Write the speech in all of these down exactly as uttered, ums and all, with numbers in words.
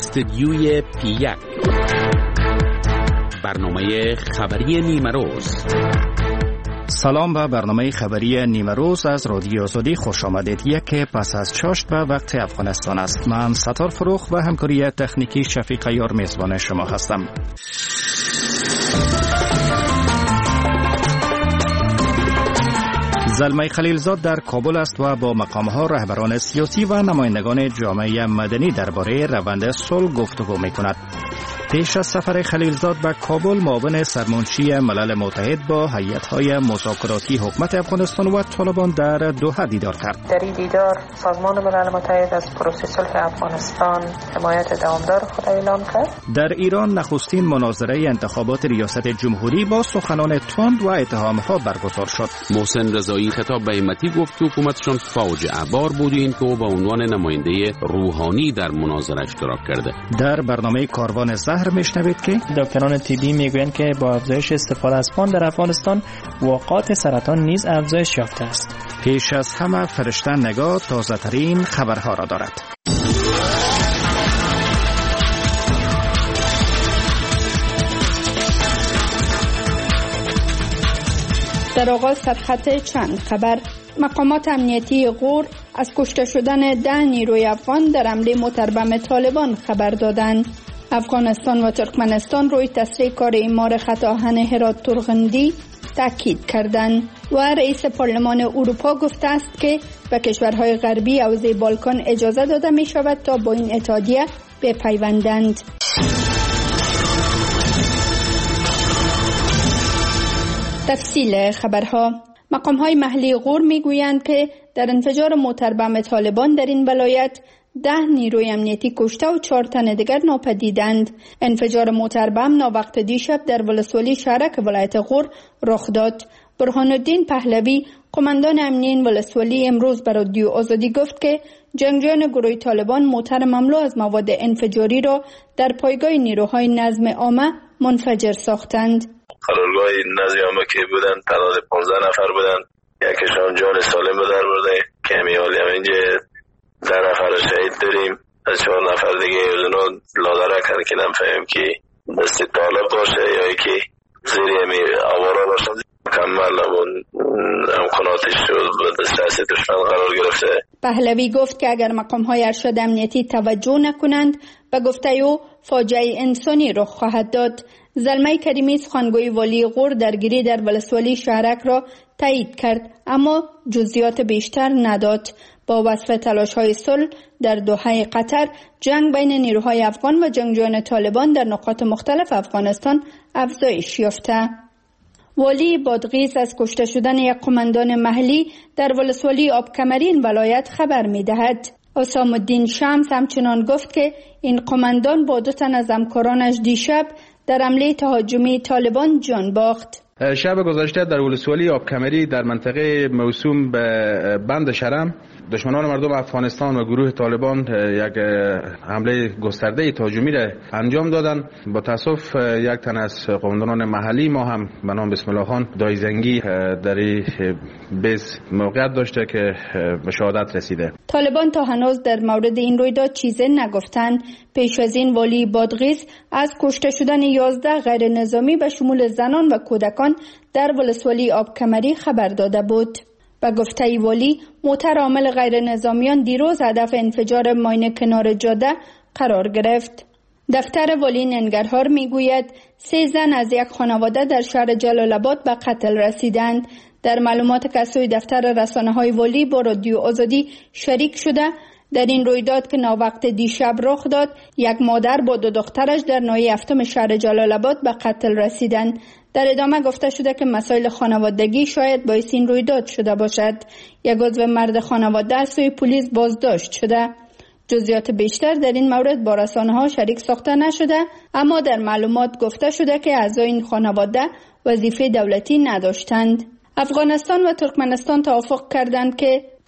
استدیوی پی یک، برنامه خبری نیمروز. سلام به برنامه خبری نیمروز از رادیو آزادی خوش آمدید. یک پس از چاشت به وقت افغانستان است. من ستار فروخ و همکاری تکنیکی شفیق یار میزبان شما هستم. زلمه خلیلزاد در کابل است و با مقام‌ها، رهبران سیاسی و نمایندگان جامعه مدنی درباره روند صلح گفتگو می‌کند. پیش از سفر خلیلزاد به کابل، معاون سرمنشی ملل متحد با هیئت‌های مذاکراتی حکومت افغانستان و طالبان در دوحه دیدار کرد. در این دیدار سازمان ملل متحد از پروسه صلح افغانستان حمایت دوامدار خود اعلام کرد. در ایران نخستین مناظره انتخابات ریاست جمهوری با سخنان تند و اتهام‌ها برگزار شد. محسن رضایی خطاب به امتی گفت که حکومتشان فاجعه بار بود این که او به عنوان نماینده روحانی در مناظره اشتراک کرده. در برنامه کاروان زهر میشنوید که دکتران طبی میگویند که با افزایش استفاده از فان در افغانستان واقعات سرطان نیز افزایش یافته است. پیش از همه فرشته نگاه تازه ترین خبرها را دارد. در آغاز سرخط چند خبر. مقامات امنیتی غور از کشته شدن ده نیروی افغان در حمله متربم طالبان خبر دادند. افغانستان و ترکمنستان روی تسریع کار اعمار خط آهن هرات تورغندی تاکید کردند و رئیس پارلمان اروپا گفته است که به کشورهای غربی حوزه بالکان اجازه داده می شود تا با این اتحادیه بپیوندند. تفصیل خبرها. مقام‌های محلی غور می‌گویند که در انفجار موتربم طالبان در این ولایت ده نیروی امنیتی کشته و چهار تن دیگر ناپدیدند. انفجار موتربم ناوقت دیشب در ولسوالی شهرک ولایت غور رخ داد. برهان الدین پهلوی، قماندان امنیه این ولسوالی، امروز به رادیو آزادی گفت که جنگجویان گروه طالبان موتر مملو از مواد انفجاری را در پایگاه نیروهای نظم عامه منفجر ساختند. قرارگاه نظم عامه که بودن تعداد پانزده نفر بودن، یکیشان جان سالم به در برده که همی حالی هم اینجا ده نفر شهید داریم. از چهار نفر دیگه اونا لادره کرد که نمی‌فهمیم که دست طالب باشه یا یکی زیر همی آوارا باشه. کمال اون امکاناتش به دست دشمن قرار گرفته. پهلوی گفت که اگر مقام‌های ارشد امنیتی توجه نکنند به گفته او فاجعه انسانی رخ خواهد داد. زلمه کریمی سخنگوی والی غور درگیری در ولسوالی شهرک را تایید کرد اما جزئیات بیشتر نداد. با وصف تلاش‌های صلح در دوحه قطر، جنگ بین نیروهای افغان و جنگجویان طالبان در نقاط مختلف افغانستان افزایش یافته. والی بادغیس از کشته شدن یک قماندان محلی در ولسوالی آبکمری این ولایت خبر می‌دهد. اسام الدین شمس همچنان گفت که این قماندان با دو تن از همکارانش دیشب در حمله تهاجمی طالبان جان باخت. شب گذشته در ولسوالی آبکمری در منطقه موسوم به بند شرم، دشمنان مردم افغانستان و گروه طالبان یک حمله گسترده تهاجمی را انجام دادند. با تاسف یک تن از قماندانان محلی ما هم به نام بسم الله خان دایزنگی در بیس موقعیت داشته که به شهادت رسیده. طالبان تا هنوز در مورد این رویداد چیزی نگفتند. پیش از این والی بادغیس از کشته شدن یازده غیر نظامی به شمول زنان و کودکان در ولسوالی آبکمری خبر داده بود. به گفته والی، موتر عامل غیر نظامیان دیروز هدف انفجار ماین کنار جاده قرار گرفت. دفتر والی ننگرهار میگوید سه زن از یک خانواده در شهر جلال آباد به قتل رسیدند. در معلومات که سوی دفتر رسانه‌های والی با رادیو آزادی شریک شده، در این رویداد که ناوقت دیشب رخ داد، یک مادر با دو دخترش در ناحیه هفتم شهر جلال آباد به قتل رسیدند. در ادامه گفته شده که مسائل خانوادگی شاید باعث این رویداد شده باشد. یک عضو مرد خانواده از سوی پلیس بازداشت شده. جزئیات بیشتر در این مورد با رسانه‌ها شریک ساخته نشده، اما در معلومات گفته شده که اعضای این خانواده وظیفه دولتی نداشتند. افغانستان و ترکمنستان توافق کردند که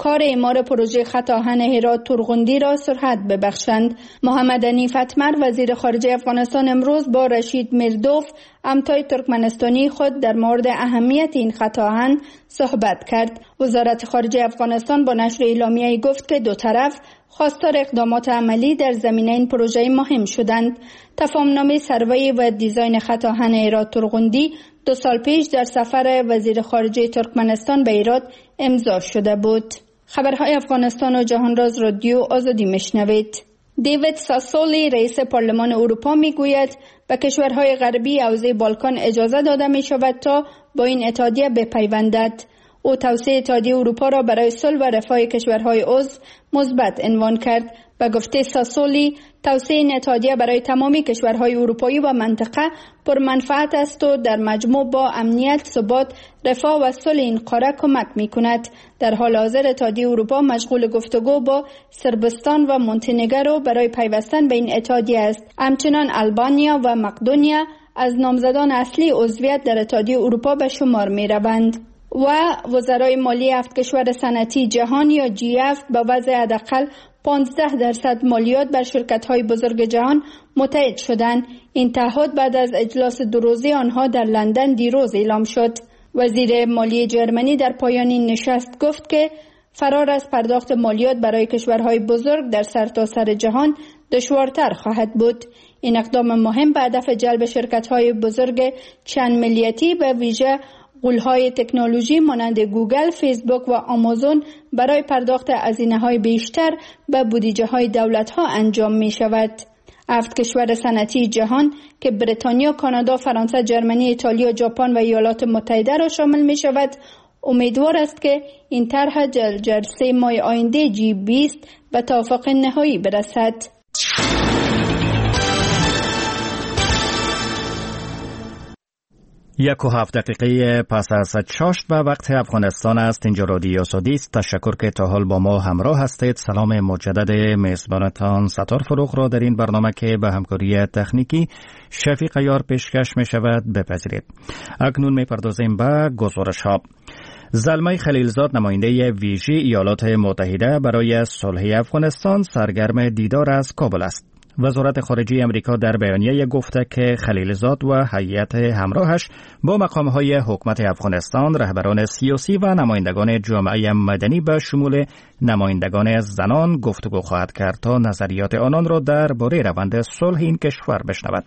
کار اعمار پروژه خط آهن هرات ترغندی را سرعت ببخشند. محمد حنیف اتمر وزیر خارجه افغانستان امروز با رشید میردوف همتای ترکمنستانی خود در مورد اهمیت این خط آهن صحبت کرد. وزارت خارجه افغانستان با نشر اعلامیه‌ای گفت که دو طرف خواستار اقدامات عملی در زمینه این پروژه مهم شدند. تفاهمنامه سروی و دیزاین خط آهن هرات ترغندی دو سال پیش در سفر وزیر خارجه ترکمنستان به هرات امضا شده بود. خبرهای افغانستان و جهانراز رادیو آزادی میشنوید. دیوید ساسولی رئیس پارلمان اروپا میگوید به کشورهای غربی حوزه بالکان اجازه داده می شود تا با این اتحادیه بپیوندد. او توسعه اتحادیه اروپا را برای صلح و رفاه کشورهای عضو مثبت عنوان کرد. به گفته ساسولی، توسعه این اتحادیه برای تمامی کشورهای اروپایی و منطقه پرمنفعت است و در مجموع با امنیت، ثبات، رفاه و صلح این قاره کمک می کند. در حال حاضر اتحادیه اروپا مشغول گفتگو با صربستان و مونتنگرو برای پیوستن به این اتحادیه است. همچنان آلبانیا و مقدونیا از نامزدان اصلی عضویت در اتحادیه اروپا به شمار می روند. و وزرای مالی هفت کشور صنعتی جهان یا جی هفت به وضع حداقل پانزده درصد مالیات بر شرکت‌های بزرگ جهان متحد شدند. این تعهد بعد از اجلاس دو روزه آنها در لندن دیروز اعلام شد. وزیر مالی جرمنی در پایان این نشست گفت که فرار از پرداخت مالیات برای کشورهای بزرگ در سرتاسر جهان دشوارتر خواهد بود. این اقدام مهم به هدف جلب شرکت‌های بزرگ چند ملیتی به ویژه غول‌های تکنولوژی مانند گوگل، فیسبوک و آمازون برای پرداخت هزینه‌های بیشتر به بودجه‌های دولت‌ها انجام می‌شود. هفت کشور صنعتی جهان که بریتانیا، کانادا، فرانسه، جرمنی، ایتالیا، ژاپن و ایالات متحده را شامل می‌شود، امیدوار است که این طرح جلسه ماه آینده جی بیست به توافق نهایی برسد. یک و هفت دقیقه پس از چاشت و وقت افغانستان است. اینجا رادیو سعودی است. تشکر که تا حال با ما همراه هستید. سلام مجدد میزبانتان ستار فروغ را در این برنامه که به همکاری تکنیکی شفیق عیار پیشکش می شود بپذیرید. اکنون می پردازیم به گزارش ها. زلمه خلیلزاد نماینده ویژه ایالات متحده برای صلح افغانستان سرگرم دیدار از کابل است. وزارت خارجه امریکا در بیانیه گفته که خلیلزاد و هیئت همراهش با مقام‌های حکومت افغانستان، رهبران سیاسی و نمایندگان جامعه مدنی به شمول نمایندگان زنان گفتگو خواهد کرد تا نظریات آنان را درباره روند صلح این کشور بشنود.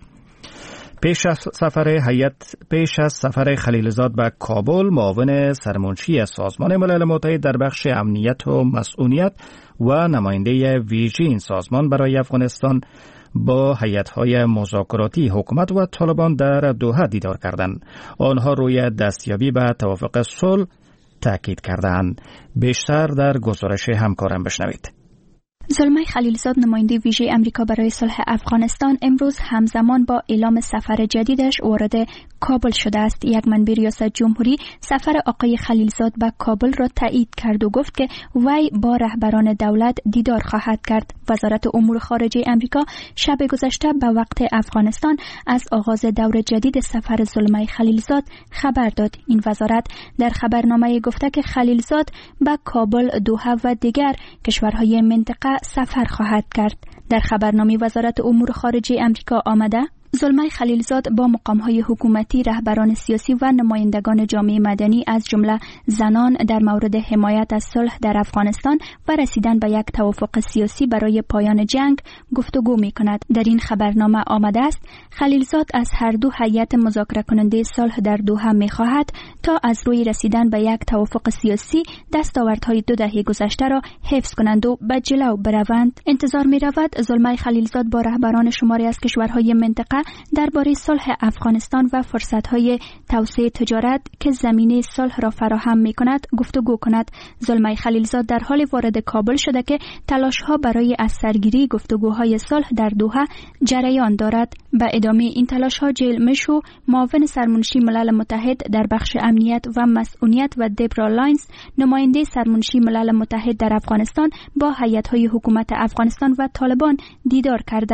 پیش از سفر هیئت پیش از سفر خلیلزاد به کابل، معاون سرمنشی سازمان ملل متحد در بخش امنیت و مسئولیت و نماینده ویژه این سازمان برای افغانستان با هیئت‌های مذاکراتی حکومت و طالبان در دوحه دیدار کردند. آنها روی دستیابی به توافق صلح تاکید کردند. بیشتر در گزارش همکارم بشنوید. زلمه خلیلزاد نماینده ویژه امریکا برای صلح افغانستان امروز همزمان با اعلام سفر جدیدش وارد کابل شده است. یک منبع ریاست جمهوری سفر آقای خلیلزاد به کابل را تایید کرد و گفت که وی با رهبران دولت دیدار خواهد کرد. وزارت امور خارجه امریکا شب گذشته به وقت افغانستان از آغاز دور جدید سفر زلمه خلیلزاد خبر داد. این وزارت در خبرنامه گفته که خلیلزاد به کابل، دوحه و دیگر کشورهای منطقه سفر خواهد کرد. در خبرنامه وزارت امور خارجه امریکا آمده زلمه خلیلزاد با مقام‌های حکومتی، رهبران سیاسی و نمایندگان جامعه مدنی از جمله زنان در مورد حمایت از صلح در افغانستان و رسیدن به یک توافق سیاسی برای پایان جنگ گفتگو می‌کند. در این خبرنامه آمده است خلیلزاد از هر دو هیئت مذاکره کننده صلح در دوحه می‌خواهد تا از روی رسیدن به یک توافق سیاسی دستاوردهای دو دهه گذشته را حفظ کنند و به جلو بروند. انتظار می‌رود زلمه خلیلزاد با رهبران شماری از کشورهای منطقه درباره صلح افغانستان و فرصت‌های توسعه تجارت که زمینه صلح را فراهم می‌کند گفتگو کند. زلمه خلیلزاد در حال وارد کابل شده که تلاش‌ها برای از سرگیری گفتگوهای صلح در دوحه جریان دارد. به ادامه این تلاش‌ها جیل مشو، معاون سرمنشی ملل متحد در بخش امنیت و مسئولیت و دبرا لاینز، نماینده سرمنشی ملل متحد در افغانستان با هیئت‌های حکومت افغانستان و طالبان دیدار کردند.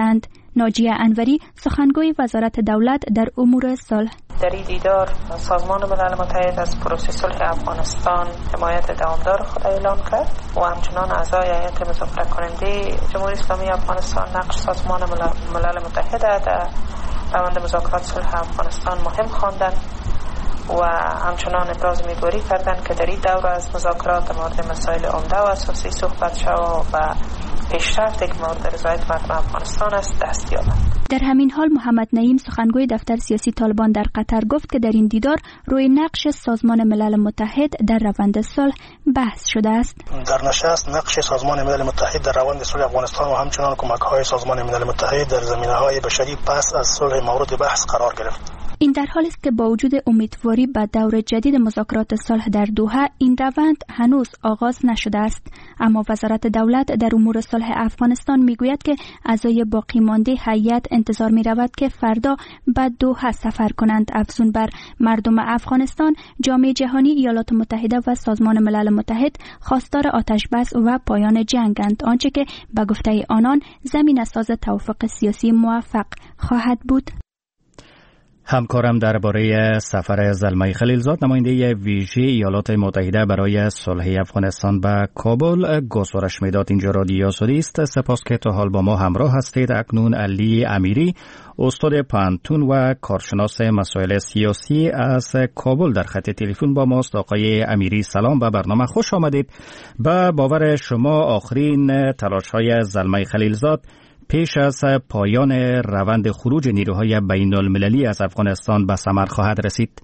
ناجیه انوری سخنگوی وزارت دولت در امور صلح: در این دیدار سازمان ملل متحد از پروسه صلح افغانستان حمایت دوامدار خود اعلان کرد و همچنان اعضای هیئت مذاکره کننده جمهوری اسلامی افغانستان نقش سازمان ملل متحد در روند مذاکرات صلح افغانستان مهم خواندند و همچنان ابراز امیدواری کردند که در این دوره از مذاکرات در مورد مسائل عمده و اساسی صحبت شود و پیشرفتی که مورد رضایت مردم افغانستان است دست یابد. در همین حال محمد نعیم سخنگوی دفتر سیاسی طالبان در قطر گفت که در این دیدار روی نقش سازمان ملل متحد در روند صلح بحث شده است. در نشست نقش سازمان ملل متحد در روند صلح افغانستان و همچنان کمک‌های سازمان ملل متحد در زمینه‌های بشری پس از صلح مورد بحث قرار گرفت. این در حالی است که با وجود امیدواری به دور جدید مذاکرات صلح در دوحه، این روند هنوز آغاز نشده است. اما وزارت دولت در امور صلح افغانستان میگوید که اعضای باقی مانده هیئت انتظار می رود که فردا به دوحه سفر کنند. افزون بر مردم افغانستان، جامعه جهانی، ایالات متحده و سازمان ملل متحد خواستار آتش بس و پایان جنگند، آنچه که به گفته آنان زمینه ساز توافق سیاسی موفق خواهد بود. همکارم درباره سفر زلمه خلیلزاد، نماینده ویژه ایالات متحده برای صلح افغانستان به کابل، گزارش میداد. اینجا رادیو سعودی است. سپاس که تا حال با ما همراه هستید. اکنون علی امیری، استاد پانتون و کارشناس مسائل سیاسی از کابل در خط تلفن با ماست. آقای امیری سلام، به برنامه خوش آمدید. به باور شما آخرین تلاش‌های زلمه خلیلزاد پیش از پایان روند خروج نیروهای بین المللی از افغانستان به ثمر خواهد رسید؟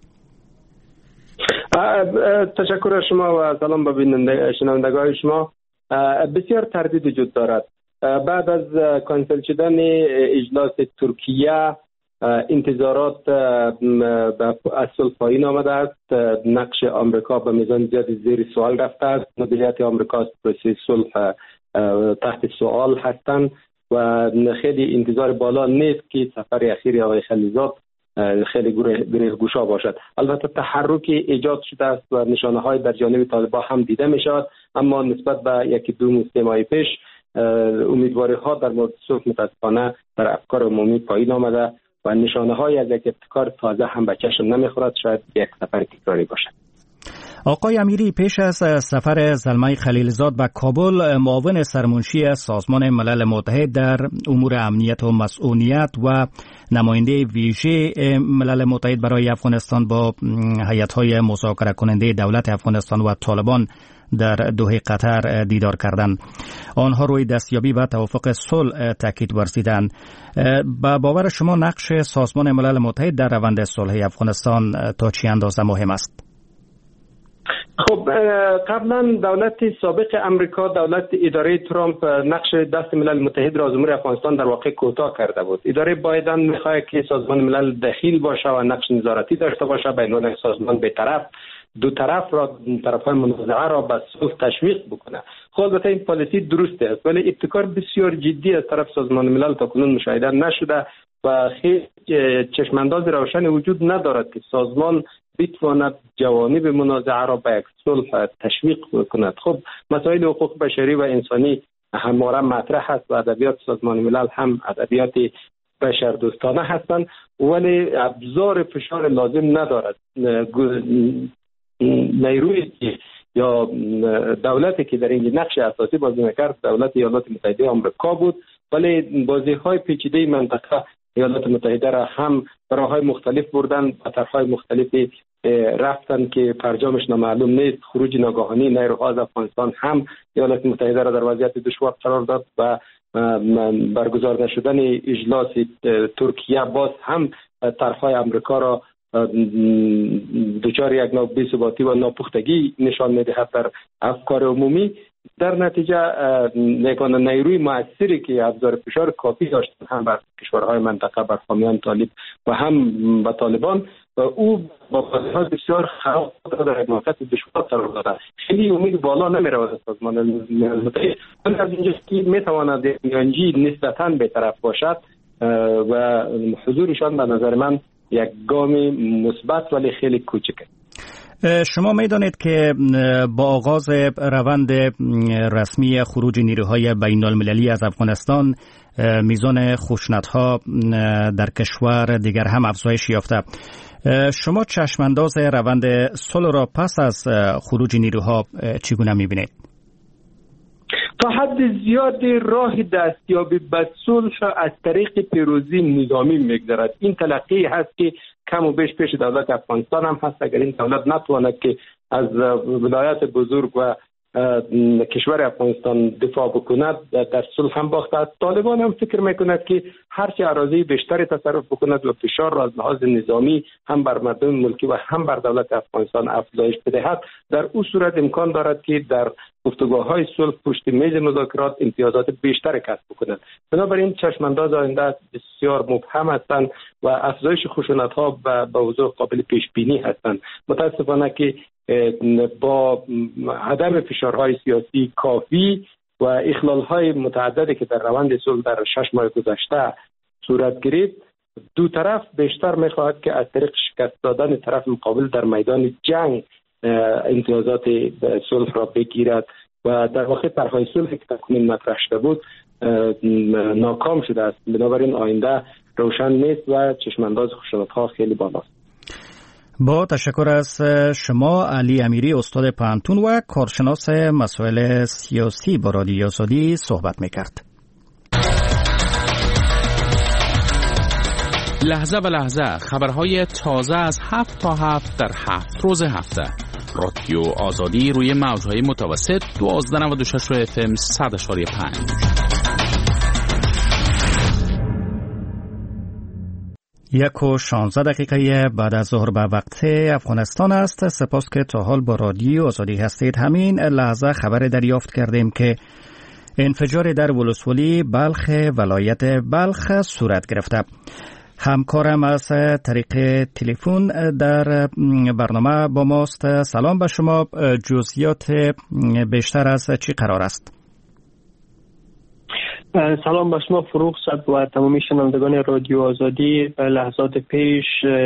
تشکر از شما و سلام به بیننده شنوندگان شما. بسیار تردید وجود دارد. بعد از کانسل شدن اجلاس ترکیه، انتظارات از صلح پایین آمده است. نقش آمریکا به میزان زیادی زیر سوال رفته است. مدیریت آمریکا از پروسه صلح تحت سوال هستند و خیلی انتظار بالا نیست که سفر اخیر آقای خلیلزاد خیلی گره گوشا باشد. البته تحرکی ایجاد شده است و نشانه های در جانب طالبان هم دیده می شود، اما نسبت به یکی دو سه ماه پیش امیدواری ها در مورد صلح متاسفانه در افکار عمومی پایین آمده و نشانه های از یک ابتکار تازه هم به چشم نمی خورد. شاید یک سفر تکراری باشد. آقای امیری، پیش از سفر زلمه خلیلزاد به کابل، معاون سرمنشی سازمان ملل متحد در امور امنیت و مسئولیت و نماینده ویژه ملل متحد برای افغانستان با هیئت‌های مذاکره کننده دولت افغانستان و طالبان در دوحه قطر دیدار کردند. آنها روی دستیابی به توافق صلح تاکید ورزیدند. با باور شما نقش سازمان ملل متحد در روند صلح افغانستان تا چه اندازه مهم است؟ خب قبلا دولت سابق امریکا، دولت اداره ترامپ، نقش دست ملل متحد را از امور افغانستان در واقع کوتاه کرده بود. اداره بایدن میخواد که سازمان ملل دخیل باشه و نقش نظارتی داشته باشه، بین سازمان به طرف دو طرف را طرفای منازعه را به صلح تشویق بکنه. خب البته این پالیسی درسته است، ولی ابتکار بسیار جدی از طرف سازمان ملل تا کنون مشاهده نشده و خیلی چشمانداز روشن وجود ندارد که سازمان بتواند جوانب منازعه را به یک صلح تشویق کند. خب مسائل حقوق بشری و انسانی همواره مطرح است و ادبیات سازمان ملل هم ادبیات بشردوستانه هستند، ولی ابزار فشار لازم ندارد. نیروی یا دولتی که در این نقش اساسی بازی می‌کرد دولت ایالات متحده آمریکا بود، ولی بازی‌های پیچیده منطقه ایالات متحده را هم راه‌های مختلف بردن، به طرف‌های مختلفی رفتن که فرجامش نامعلوم نیست. خروج ناگهانی نیروها از افغانستان هم ایالات متحده را در وضعیت دشوار قرار داد و برگزار نشدن اجلاس ترکیه باز هم طرف‌های آمریکا را دچار یک نوع بی‌ثباتی و ناپختگی نشان می‌دهد در افکار عمومی. در نتیجه یگانه نیروی مؤثری که ابزار فشار کافی داشت هم بر کشورهای منطقه، بر حامیان طالب و هم به طالبان، و او با وضعیت بسیار خراب در موقعیت دشوار قرار داده. خیلی امید بالا نمی‌رود از سازمان ملل متحد، ولی از اینجاست که می‌تواند میانجی نسبتاً به طرف باشد و حضورشان به نظر من یک گام مثبت ولی خیلی کوچک است. شما می‌دانید که با آغاز روند رسمی خروج نیروهای بین المللی از افغانستان میزان خشونت‌ها در کشور دیگر هم افزایش یافته. شما چشمانداز روند صلح را پس از خروج نیروها چگونه می‌بینید؟ تا حد زیادی راه دستیابی به صلح از طریق پیروزی نظامی می‌گذرد. این تلقی هست که کم و بیش پیش دولت افغانستان هم هست. اگر این دولت نتواند که از ولایت بزرگ و کشور افغانستان دفاع بکند، در صلح هم باخته است. طالبان هم فکر میکند که هرچی اراضی بیشتری تصرف بکند و فشار را از لحاظ نظامی هم بر مردم ملکی و هم بر دولت افغانستان افزایش بدهد، در او صورت امکان دارد که در گفتگوهای صلح پشت میز مذاکرات امتیازات بیشتری کسب بکند. بنابراین چشمانداز آینده بسیار مبهم هستند و افزایش خشونت‌ها به وضوح قابل پیش بینی هستند. متاسفانه که با عدم فشارهای سیاسی کافی و اخلال‌های متعددی که در روند صلح در شش ماه گذشته صورت گرفت، دو طرف بیشتر می‌خواهد که از طریق شکست دادن طرف مقابل در میدان جنگ امتیازات صلح را بگیرد و در واقع طرح‌های صلحی که تکنون مطرح شده بود ناکام شده است. بنابراین آینده روشن نیست و چشمانداز خشونت‌ها خیلی بالاست. با تشکر از شما علی امیری، استاد پانتون و کارشناس مسائل سیاسی با رادیو آزادی صحبت میکرد. لحظه به لحظه خبرهای تازه از هفت تا هفت در هفت روز هفته. رادیو آزادی روی موجهای متوسط دوازده نود و شش و اف ام صد اشاری پنج. یک و شانزده دقیقه بعد از ظهر به وقت افغانستان است. سپاس که تا حال با رادیو آزادی هستید. همین لحظه خبر دریافت کردیم که انفجار در ولسوالی بلخ ولایت بلخ صورت گرفته. همکارم از طریق تلفن در برنامه با ماست. سلام به شما. جزئیات بیشتر از چی قرار است؟ سلام به شما فروغ صد و تمامی شنوندگان رادیو آزادی. لحظات پیش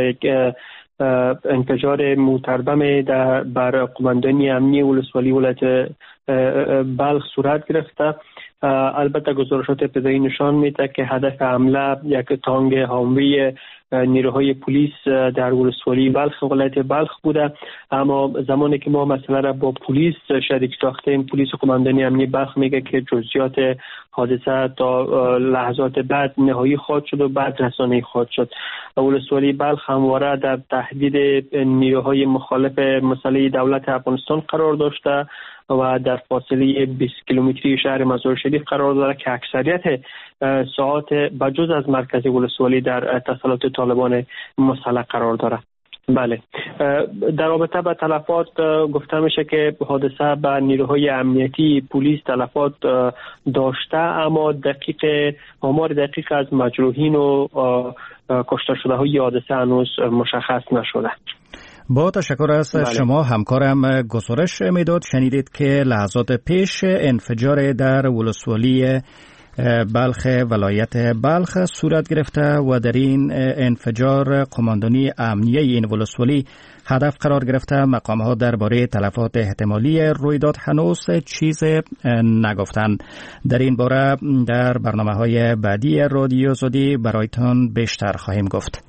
انفجار متربم در بر قماندانی امنی ولسوالی ولایت بلخ صورت گرفته. البته گزارشات ابتدایی نشان میده که هدف حمله یک تانک هاموی نیروهای پلیس در ولسوالی بلخ ولایت بلخ بوده، اما زمانی که ما مسئله را با پلیس شریک ساختیم، پلیس قماندانی امنی بلخ میگه که جزئیات حادثه تا لحظات بعد نهایی خواهد شد و بعد رسانه‌ای خواهد شد. ولسوالی بلخ همواره در تهدید نیروهای مخالف مسئله دولت افغانستان قرار داشته و در فاصله بیست کیلومتری شهر مزار شریف قرار دارد که اکثریت ساعات بجز از مرکز ولسوالی در تسلط طالبان مسلح قرار دارد. بله، در رابطه با تلفات گفته میشه که حادثه به نیروهای امنیتی پلیس تلفات داشته، اما دقیق آمار دقیق از مجروحین و کشته شده های حادثه هنوز مشخص نشده. با تشکر از بله. شما. همکارم گزارش میداد. شنیدید که لحظات پیش انفجار در ولسوالی بلخ ولایت بلخ صورت گرفته و در این انفجار قماندانی امنیه این ولسوالی هدف قرار گرفته. مقام ها درباره تلفات احتمالی رویداد هنوز چیز نگفتند. در این باره در برنامه های بعدی رادیو آزادی برایتان بیشتر خواهیم گفت.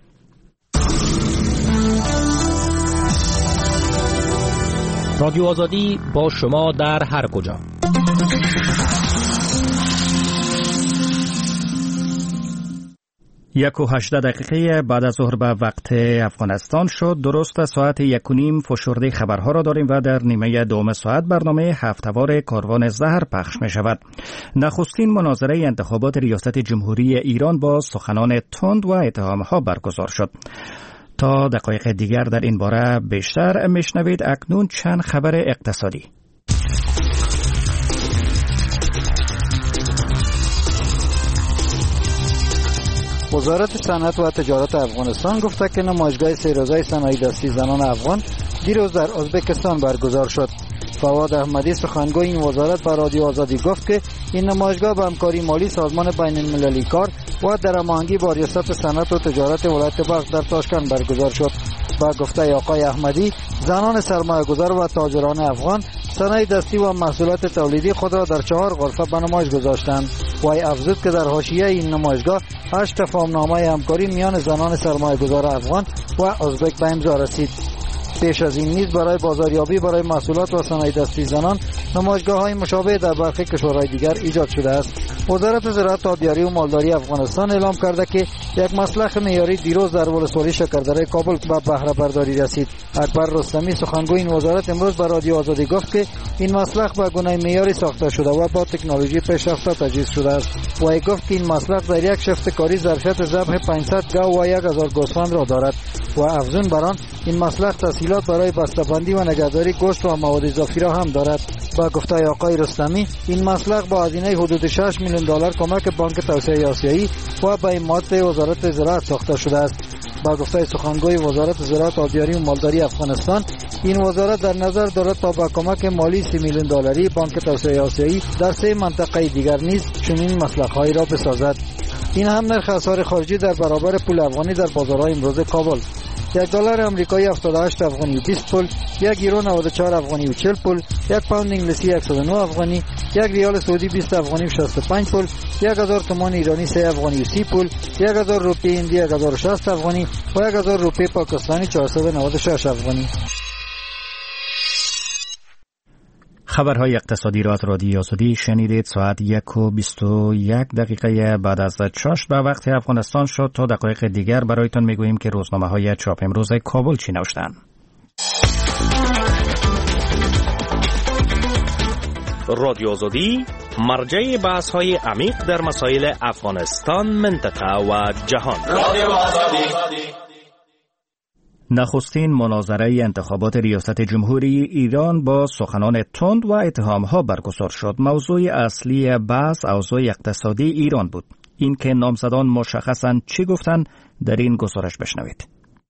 رادیو آزادی با شما در هر کجا. یک و هشده دقیقه بعد از ظهر به وقت افغانستان شد. درست ساعت یک و نیم فشرده خبرها را داریم و در نیمه دوم ساعت برنامه هفته‌وار کاروان زهر پخش می شود. نخستین مناظره انتخابات ریاست جمهوری ایران با سخنان تند و اتهامها برگزار شد. تا دقایق دیگر در این باره بیشتر میشنوید. اکنون چند خبر اقتصادی. وزارت صنعت و تجارت افغانستان گفته که نمایشگاه سه روزه صنایع دستی زنان افغان دیروز در ازبکستان برگزار شد. فواد احمدی سخنگوی این وزارت به رادیو آزادی گفت که این نمایشگاه به همکاری مالی سازمان بین المللی کار و در هماهنگی با ریاست صنعت و تجارت ولایت بلخ در تاشکند برگزار شد. با گفته آقای احمدی، زنان سرمایه گذار و تاجران افغان صنایع دستی و محصولات تولیدی خود را در چهار غرفه به نمایش گذاشتند. وی افزود که در حاشیه این نمایشگاه هشت تفاهمنامه همکاری میان زنان سرمایه گذار افغان و ازبک به امضا رسید. پیش از این نیز برای بازاریابی برای محصولات و صنایع دستی زنان نمایشگاه‌های مشابه در برخی کشورهای دیگر ایجاد شده است. وزارت زراعت، آبیاری و مالداری افغانستان اعلام کرده که یک مسلخ معیاری دیروز در ولسوالی شکردره کابل به بهره برداری رسید. اکبر رستمی سخنگوی این وزارت امروز به رادیو آزادی گفت که این مسلخ به گونه معیاری ساخته شده و با تکنولوژی پیشرفته تجهیز شده است. وی گفت که این مسلخ در یک شفت کاری ظرفیت ذبح پانصد گاو و هزار گوسفند را دارد و افزون بر آن این مسلخ تسهیلات برای بسته‌بندی و نگهداری گوشت و مواد اضافی را هم دارد. با گفته آقای رستمی، این مسلخ با هزینه حدود شش میلیون دلار کمک بانک توسعه آسیایی و به ایمات وزارت زراعت ساخته شده است. با گفته سخنگوی وزارت زراعت، آبیاری و مالداری افغانستان، این وزارت در نظر دارد تا با کمک مالی سی میلیون دلاری بانک توسعه آسیایی در سه منطقه دیگر نیز چنین مسلخ‌هایی را بسازد. این هم نرخ اسعار خارجی در برابر پول افغانی در بازارهای امروز کابل: یک دلار آمریکایی هفتاد و هشت افغانی و بیست پول، یک یورو نود و چهار افغانی و چهل پول، یک پوند انگلیسی صد و نه افغانی، یک ریال سعودی بیست افغانی و شصت و پنج پول، یک هزار تومان ایرانی سه افغانی و سی پول، یک هزار روپیه هندی یک هزار و شصت افغانی و یک هزار روپیه پاکستانی چهارصد و نود و شش افغانی. خبرهای اقتصادی را از رادیو آزادی شنیدید. ساعت یک و بیست و یک دقیقه بعد از چاشت به وقت افغانستان شد. تا دقایق دیگر برایتان میگوییم که روزنامه های چاپ امروز کابل چی نوشتند. رادیو آزادی مرجع بحث های عمیق در مسائل افغانستان، منطقه و جهان. رادیو آزادی. نخستین مناظره انتخابات ریاست جمهوری ایران با سخنان تند و اتهام‌ها برگزار شد. موضوع اصلی بحث اوضاع اقتصادی ایران بود. این که نامزدان مشخصاً چی گفتن در این گزارش بشنوید.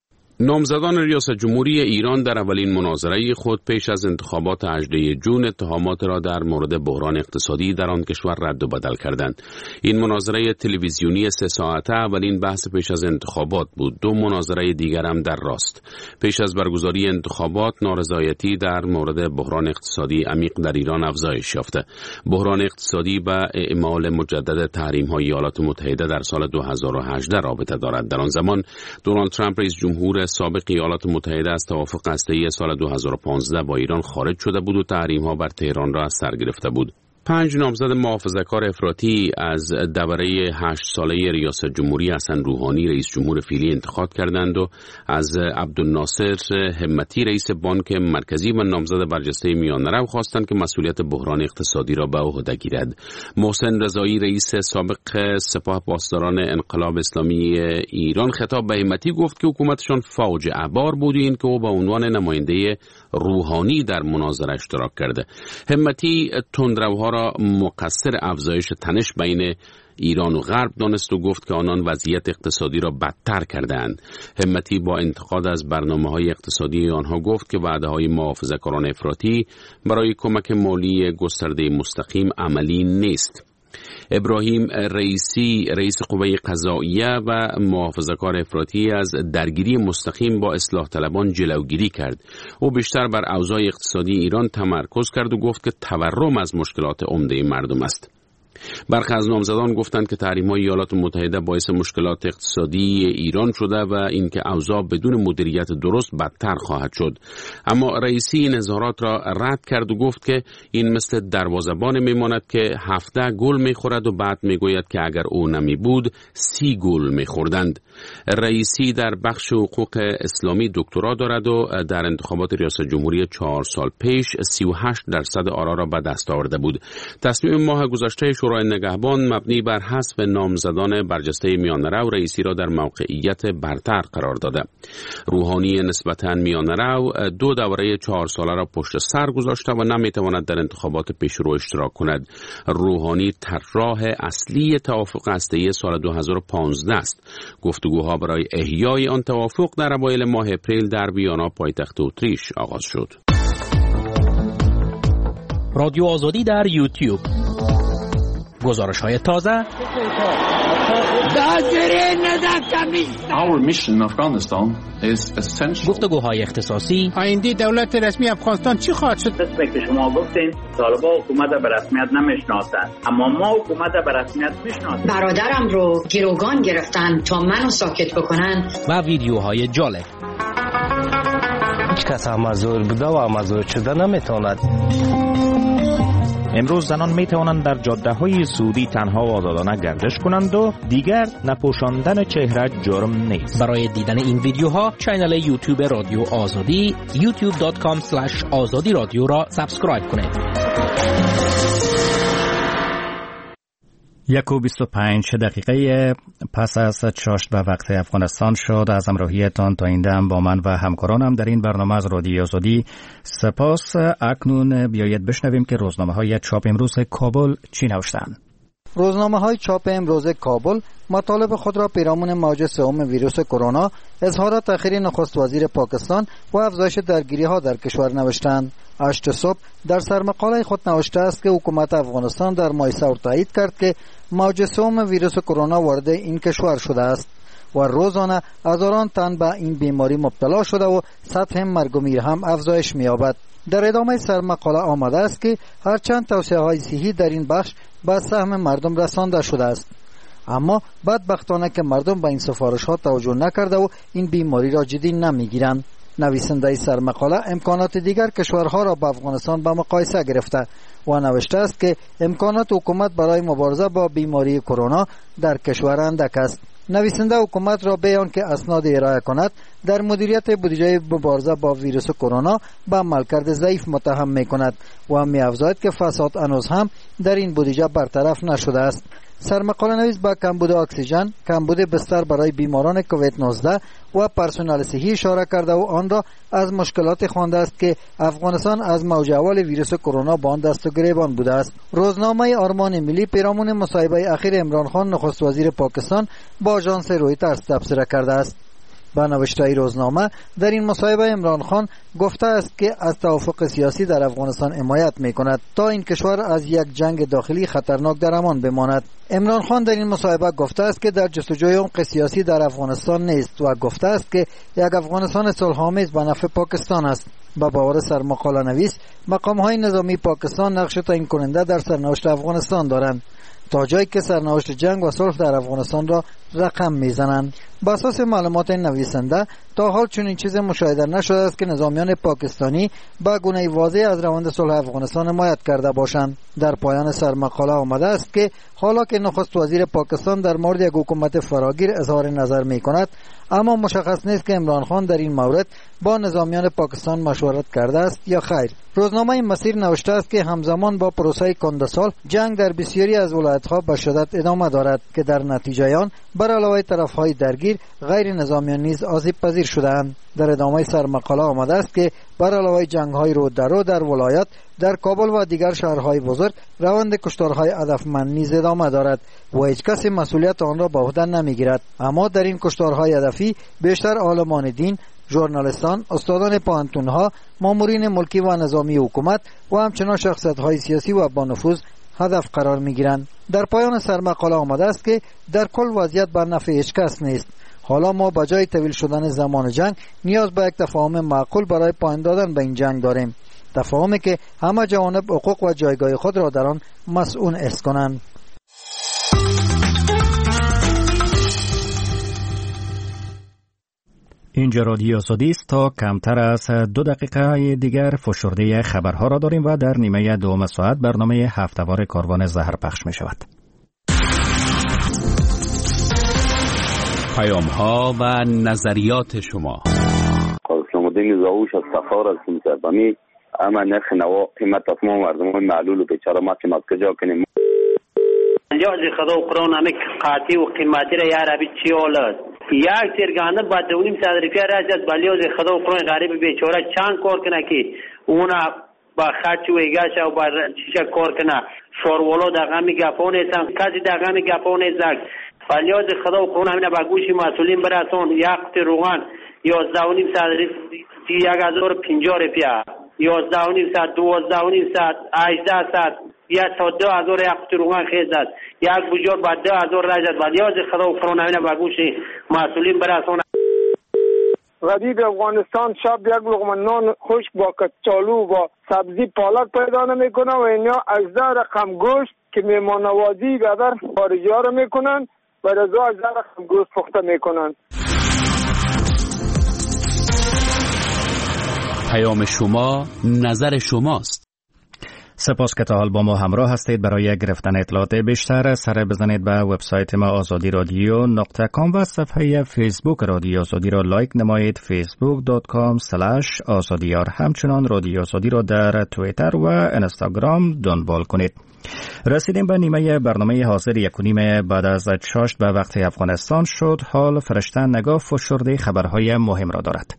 نامزدان ریاست جمهوری ایران در اولین مناظره خود پیش از انتخابات هجدهم ژوئن اتهامات را در مورد بحران اقتصادی در آن کشور رد و بدل کردند. این مناظره تلویزیونی سه ساعته اولین بحث پیش از انتخابات بود. دو مناظره دیگر هم در راست. پیش از برگزاری انتخابات نارضایتی در مورد بحران اقتصادی عمیق در ایران افزایش یافته. بحران اقتصادی با اعمال مجدد تحریم‌های ایالات متحده در سال دو هزار و هجده رابطه دارد. در آن زمان دونالد ترامپ رئیس جمهور سابق ایالات متحده از توافق هسته‌ای سال دو هزار و پانزده با ایران خارج شده بود و تحریم‌ها بر تهران را از سر گرفته بود. پنج نامزد محافظه‌کار افراطی از دوره هشت ساله ریاست جمهوری حسن روحانی رئیس جمهور فعلی انتخاب کردند و از عبدالناصر همتی رئیس بانک مرکزی و نامزد برجسته میانه‌رو خواستند که مسئولیت بحران اقتصادی را به عهده گیرد. محسن رضایی رئیس سابق سپاه پاسداران انقلاب اسلامی ایران خطاب به همتی گفت که حکومتشان فاجعه بار بود این که او به عنوان نماینده روحانی در مناظره اشتراک کرده. همتی تندروها را مقصر افزایش تنش بین ایران و غرب دانست و گفت که آنان وضعیت اقتصادی را بدتر کردند. همتی با انتقاد از برنامه‌های اقتصادی آنها گفت که وعده‌های محافظه‌کاران افراطی برای کمک مالی گسترده مستقیم عملی نیست. ابراهیم رئیسی رئیس قوه قضائیه و محافظه‌کار افراطی از درگیری مستقیم با اصلاح طلبان جلوگیری کرد. او بیشتر بر اوضاع اقتصادی ایران تمرکز کرد و گفت که تورم از مشکلات عمده مردم است. برخی از نامزدان گفتند که تحریم‌های ایالات متحده باعث مشکلات اقتصادی ایران شده و اینکه اوضاع بدون مدیریت درست بدتر خواهد شد. اما رئیسی این اظهارات را رد کرد و گفت که این مثل دروازه‌بان میماند که هفده گل میخورد و بعد میگوید که اگر او نمی بود سی گل میخوردند. رئیسی در بخش حقوق اسلامی دکترا دارد و در انتخابات ریاست جمهوری چهار سال پیش سی و هشت درصد آرا را به دست آورده بود. تصمیم ماه گذشته شورای نگهبان مبنی بر حذف نامزدان برجسته میانه‌رو رئیسی را در موقعیت برتر قرار داده. روحانی نسبتاً میانه‌رو دو دوره چهار ساله را پشت سر گذاشته و نمیتواند در انتخابات پیشرو اشتراک کند. روحانی طراح اصلی توافق هسته‌ای سال دو هزار و پانزده است. گفتگوها برای احیای آن توافق در اوایل ماه اپریل در ویانا پایتخت اتریش آغاز شد. رادیو آزادی در یوتیوب. گزارش های تازه، گفتگوهای اختصاصی، آینده دولت رسمی افغانستان چی خواهد شد؟ مثل که شما گفتین طالبان حکومت به رسمیت نمیشناسند، اما ما حکومت به رسمیت میشناسیم. برادرم رو گروگان گرفتن تا منو ساکت بکنن. و ویدیوهای جالب. هیچ کس هم مزور بوده و مزور شده نمیتواند. امروز زنان می توانند در جاده های سعودی تنها و آزادانه گردش کنند و دیگر نپوشاندن چهره جرم نیست. برای دیدن این ویدیوها کانال یوتیوب رادیو آزادی یوتیوب دات کام اسلش آزادی رادیو را سابسکرایب کنید. یک و بیست و پنج دقیقه پس از چاشت به وقت افغانستان شد. از همراهیتان تا این دم با من و همکارانم در این برنامه از رادیو آزادی سپاس. اکنون بیایید بشنویم که روزنامه های چاپ امروز کابل چی نوشتند. روزنامه های چاپ امروز کابل مطالب خود را پیرامون موج سوم ویروس کرونا، اظهار تأخیر نخست وزیر پاکستان و افزایش درگیری ها در کشور نوشتند. هشت صبح در سرمقاله خود نوشته است که حکومت افغانستان در ماه سور تایید کرد که موج سوم ویروس کرونا وارد این کشور شده است و روزانه هزاران تن به این بیماری مبتلا شده و سطح مرگ و میر هم افزایش می‌یابد. در ادامه سرمقاله آمده است که هرچند توصیه‌های صحی در این بخش به سهم مردم رسانده شده است، اما بدبختانه که مردم به این سفارش‌ها توجه نکرده و این بیماری را جدی نمی‌گیرند. نویسنده سرمقاله امکانات دیگر کشورها را با افغانستان به مقایسه گرفته و نوشته است که امکانات حکومت برای مبارزه با بیماری کرونا در کشور اندک است. نویسنده حکومت را بیان که اسناد ارائه کند در مدیریت بودجه مبارزه با ویروس کرونا به عملکرد ضعیف متهم می کند و می افزاید که فساد هنوز هم در این بودجه برطرف نشده است. سرمقاله نویس با کمبود اکسیژن، کمبود بستر برای بیماران کووید نوزده و پرسنل صحی اشاره کرده و آن را از مشکلات خوانده است که افغانستان از موج اول ویروس کرونا با آن دست و گریبان بوده است. روزنامه آرمان ملی پیرامون مصاحبه اخیر عمران خان نخست وزیر پاکستان با آژانس رویترز تبصره کرده است. با نوشته روزنامه در این مصاحبه عمران خان گفته است که از توافق سیاسی در افغانستان حمایت می کند تا این کشور از یک جنگ داخلی خطرناک در امان بماند. عمران خان در این مصاحبه گفته است که در جستجوی عمق سیاسی در افغانستان نیست و گفته است که یک افغانستان صلح‌آمیز به نفع پاکستان است. با باور سرمقاله نویس مقام‌های نظامی پاکستان نقش تعیین کننده در سرنوشت افغانستان دارند تا جایی که سرنوشت جنگ و صلح در افغانستان را رقم میزنند. بر اساس معلومات نویسنده تا حال چنین چیز مشاهده نشده است که نظامیان پاکستانی با گونه واضح از روند صلح افغانستان حمایت کرده باشند. در پایان سرمقاله آمده است که حالا که نخست وزیر پاکستان در مورد یک حکومت فراگیر اظهار نظر می کند، اما مشخص نیست که عمران خان در این مورد با نظامیان پاکستان مشورت کرده است یا خیر. روزنامه مسیر نوشته است که همزمان با پروسه کندسال جنگ در بسیاری از ولایت‌ها به شدت ادامه دارد که در نتیجه آن بر علاوه طرف‌های درگیر غیر نظامیان نیز آسیب پذیر شده‌اند. در ادامه سرمقاله آمده است که بر علاوه جنگ‌های رو در رو در ولایت در کابل و دیگر شهرهای بزرگ روند کشتارهای هدفمند نیز ادامه دارد و هیچ کسی مسئولیت آن را به عهده نمیگیرد. اما در این کشتارهای هدفی بیشتر عالمان دین، ژورنالیستان، استادان پوهنتون‌ها، مامورین ملکی و نظامی حکومت و همچنان شخصیت‌های سیاسی و با نفوذ هدف قرار می‌گیرند. در پایان سرمقاله آمده است که در کل وضعیت بر نفع هیچ کس نیست. حالا ما بجای طویل شدن زمان جنگ نیاز به یک تفاهم معقول برای پایان دادن به این جنگ داریم، تفاهمی که همه جوانب حقوق و جایگاه خود را در آن مسئول حس کنند. اینجا رادیو آزادی است. تا کمتر از دو دقیقه دیگر فشرده خبرها را داریم و در نیمه دوم ساعت برنامه هفته‌وار کاروان زهر پخش می شود. پیام ها و نظریات شما. اسلام الدین زاوش از تخار از سربمی اما نرخ نوا قیمت تمام مردم معلول و بیچاره ما که ما کجا کنیم یا خدا و قرآن همه قاطی و قیمتی را یا ربی چی اولاد یک ترگانه با دونیم صد روپیه را از بلیوز خدا و قرآن غریب بیچاره چند کار کنه که اونا با خرچ و ایگاش و با چیشه کار کنه شورولو دقامی گفونه سن کسی دقامی گفونه زک بلیوز خدا و قرآن همینه با گوشی مسئولین برسون یک روغن یازده و نیم صد یک هزار و پنجاه روپیه یازده و نیم صد دوازده و نیم صد هجده صد یا تا دو هزار یک تروغان خیز است، یک بجار با دو هزار رجت و یاد خدا و قرآن همینه با گوش مسئولین برسان. غریب افغانستان شب یک لقمه نان خشک با کچالو با سبزی پالک پیدا نمیکنه و اینا اجزا رقم گوشت که میهمان نوازی قدر خارجی ها رو میکنن و رضا اجزا رقم گوشت پخته میکنن. پیام شما، نظر شماست. سپاس که تا حال با ما همراه هستید. برای گرفتن اطلاعات بیشتر سر بزنید به وبسایت ما آزادی رادیو نقطه کام و صفحه فیسبوک رادیو آزادی را لایک نمایید. فیسبوک دات کام اسلش آزادیار. همچنان رادیو آزادی را در توییتر و اینستاگرام دنبال کنید. رسیدیم به نیمه برنامه حاضر یک و نیم بعد از چاشت به وقت افغانستان شد. حال فرشته نگاه فشرده خبرهای مهم را دارد.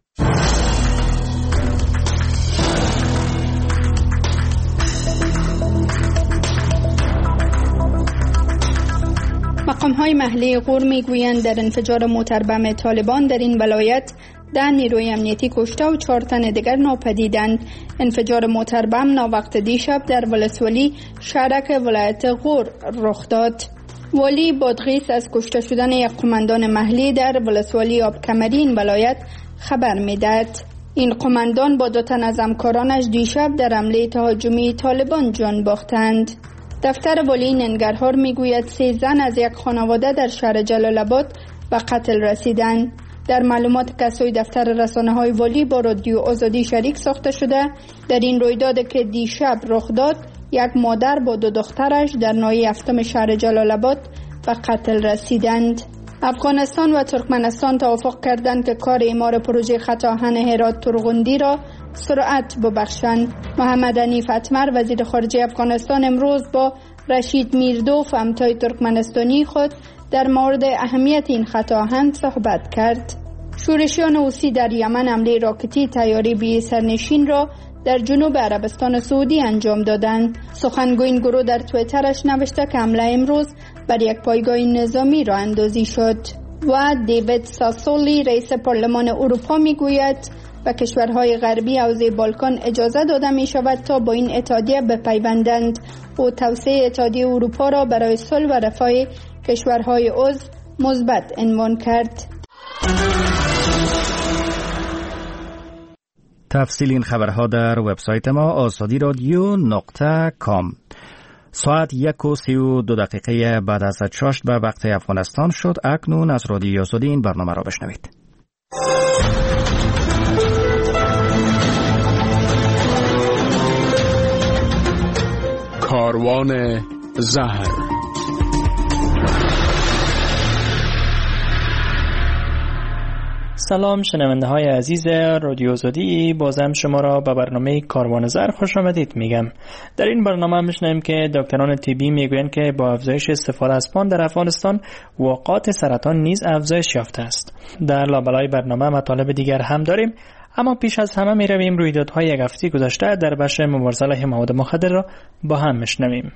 مقام‌های محلی غور می‌گویند در انفجار موتر بم طالبان در این ولایت ده نیروی امنیتی کشته و چهار تن دیگر ناپدیدند. انفجار موتر بم ناوقت دیشب در ولسوالی شهرک ولایت غور رخ داد. والی بادغیس از کشته شدن یک قماندان محلی در ولسوالی آبکمری این ولایت خبر می‌دهد. این قماندان با دو تن از همکارانش دیشب در حمله تهاجمی طالبان جان باختند. دفتر والی ننگرهار میگوید سه زن از یک خانواده در شهر جلال آباد به قتل رسیدند. در معلومات کسای دفتر رسانه‌های والی با رادیو آزادی شریک ساخته شده، در این رویداد که دیشب رخ داد یک مادر با دو دخترش در ناحیه هفتم شهر جلال آباد به قتل رسیدند. افغانستان و ترکمنستان توافق کردند که کار اعمار پروژه خط آهن هرات ترغندی را سرعت ببخشند. محمد حنیف اتمر وزیر خارجه افغانستان امروز با رشید میردوف همتای ترکمنستانی خود در مورد اهمیت این خط آهن صحبت کرد. شورشیان حوثی در یمن حمله راکتی طیاره بی سرنشین را در جنوب عربستان سعودی انجام دادند. سخنگوی این گروه در توییترش نوشته که حمله امروز بر یک پایگاه نظامی راه اندازی شد. و دیوید ساسولی رئیس پارلمان اروپا میگوید و کشورهای غربی حوزه بالکان اجازه داده می شود تا با این اتحادیه بپیوندند. او توسعه اتحادیه اروپا را برای صلح و رفاه کشورهای عضو مثبت عنوان کرد. تفصیل این خبرها در وبسایت ما آزادی رادیو نقطه کام. ساعت یک و سی و دو دقیقه بعد از چاشت به وقت افغانستان شد. اکنون از رادیو آزادی این برنامه را بشنوید. کاروان زهر. سلام شنونده های عزیز رادیو آزادی، بازم شما را به برنامه کاروان زهر خوش آمدید میگم. در این برنامه میشنویم که دکتران طبی میگویند که با افزایش استفاده از پان در افغانستان وقایع سرطان نیز افزایش یافته است. در لابلای برنامه مطالب دیگر هم داریم، اما پیش از همه می رویم رویدادهای یک هفته گذشته در بخش مبارزه علیه مواد مخدر را با هم میشنویم.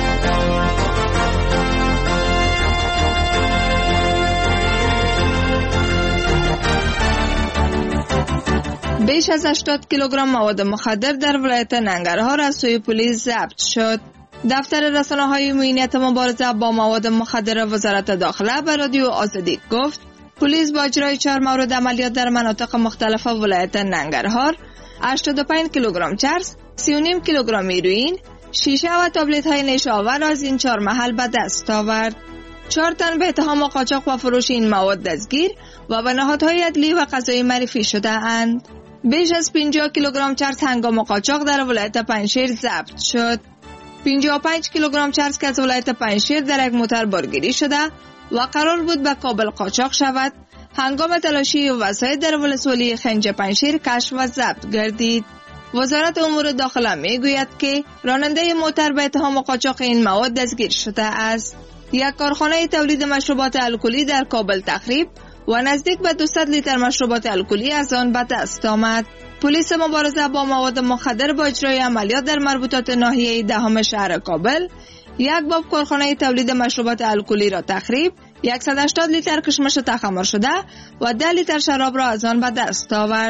بیش از هشتاد کیلوگرم مواد مخدر در ولایت ننگرهار از سوی پلیس ضبط شد. دفتر رسانه‌های معینیت مبارزه با مواد مخدر وزارت داخله به رادیو آزادی گفت پلیس با اجرای چهار مورد عملیات در مناطق مختلف ولایت ننگرهار هشتاد و پنج کیلوگرم چرس، سی و پنج کیلوگرم هیروئین، شیشه و تابلت‌های نشاور از این چهار محل به دست آورد. چهار تن به اتهام قاچاق و فروش این مواد دستگیر و به نهادهای عدلی و قضایی معرفی شده اند. بیش از پنجاه کیلوگرم چرس هنگام قاچاق در ولایت پنجشیر ضبط شد. پنجاه و پنج کیلوگرم چرس که از ولایت پنجشیر در یک موتر بارگیری شده و قرار بود به کابل قاچاق شود، هنگام تلاشی وسایل در ولسوالی خنج پنجشیر کشف و ضبط گردید. وزارت امور داخله میگوید که راننده موتر به اتهام قاچاق این مواد دستگیر شده است. یک کارخانه تولید مشروبات الکلی در کابل تخریب و نزدیک به دویست لیتر مشروبات الکلی از آن به دست آمد. پلیس مبارزه با مواد مخدر با اجرای عملیات در مربوطات ناحیه دهم شهر کابل یک باب کارخانه تولید مشروبات الکلی را تخریب، صد و هشتاد لیتر کشمش تخمر شده و ده لیتر شراب را از آن به دست آورد.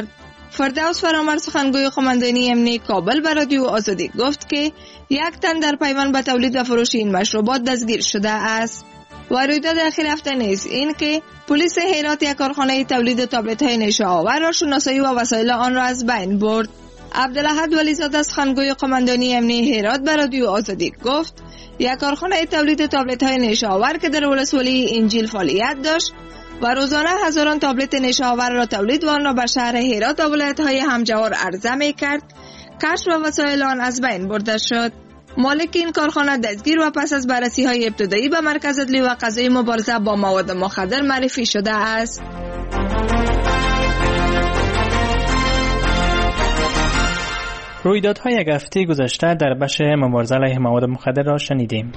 فردوس فرامرد سخنگوی قماندانی امنیتی کابل به رادیو آزادی گفت که یک تن در پیمان به تولید و فروش این مشروبات دستگیر شده است. و رویداد اخیر هفته نیز این که پلیس هرات یک کارخانه تولید تابلت های نشه آور را شناسایی و وسایل آن را از بین برد. عبدالاحد ولیزاده سخنگوی قماندانی امنیتی هرات به رادیو آزادی گفت یک کارخانه تولید تابلت های نشه آور که در ولسوالی انجیل فعالیت داشت و روزانه هزاران تابلت نشه آور را تولید و آن را به شهر هرات و ولایت‌های همجوار عرضه می‌کرد، کشف و وسایل آن از بین برده شد. مالک این کارخانه دستگیر و پس از بررسی‌های ابتدایی به مرکز عدلی و قضایی مبارزه با مواد مخدر معرفی شده است. رویدادهای یک هفته گذشته در بخش مبارزه علیه مواد مخدر را شنیدیم.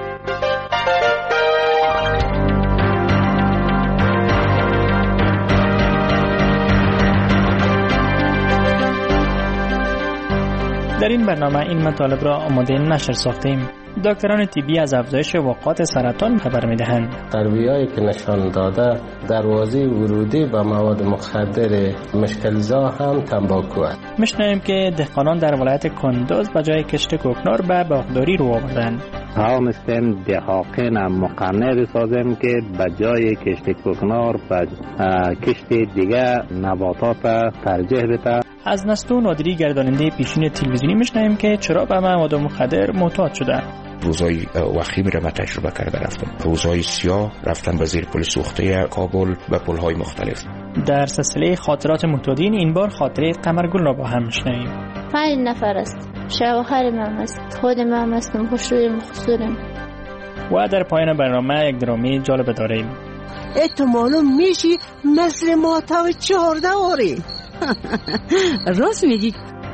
در این برنامه این مطالب را آماده نشر ساختیم. دکتران طبی از افزایش وقایع سرطان خبر می‌دهند. ترویجی که نشان داده دروازه ورودی به مواد مخدر مشکل‌زا هم تنباکو است. می‌شنویم که دهقانان در ولایت کندوز به جای کشت کوکنار به باغداری رو آوردند. توانستیم دهاقین مقنعه بسازیم که به جای کشت کوکنار به کشت دیگه نباتات ترجیح بده. از نستو نادری گرداننده پیشین تلویزیونی میشنویم که چرا به مواد مخدر معتاد شده. روزای وخیم را من تجربه کرده رفتم. روزای سیاه رفتن به زیر پل سوخته کابل و پل‌های مختلف. در سلسله خاطرات معتادین این بار خاطره قمرگل را با هم میشنویم. پنج نفر است. شوهر من است. خود من هستم. خوشروی مخصورم. و در پایان برنامه یک درامی جالب داریم. ای تو معلوم میشی مثل ماتو چهارده آری. راست میگی.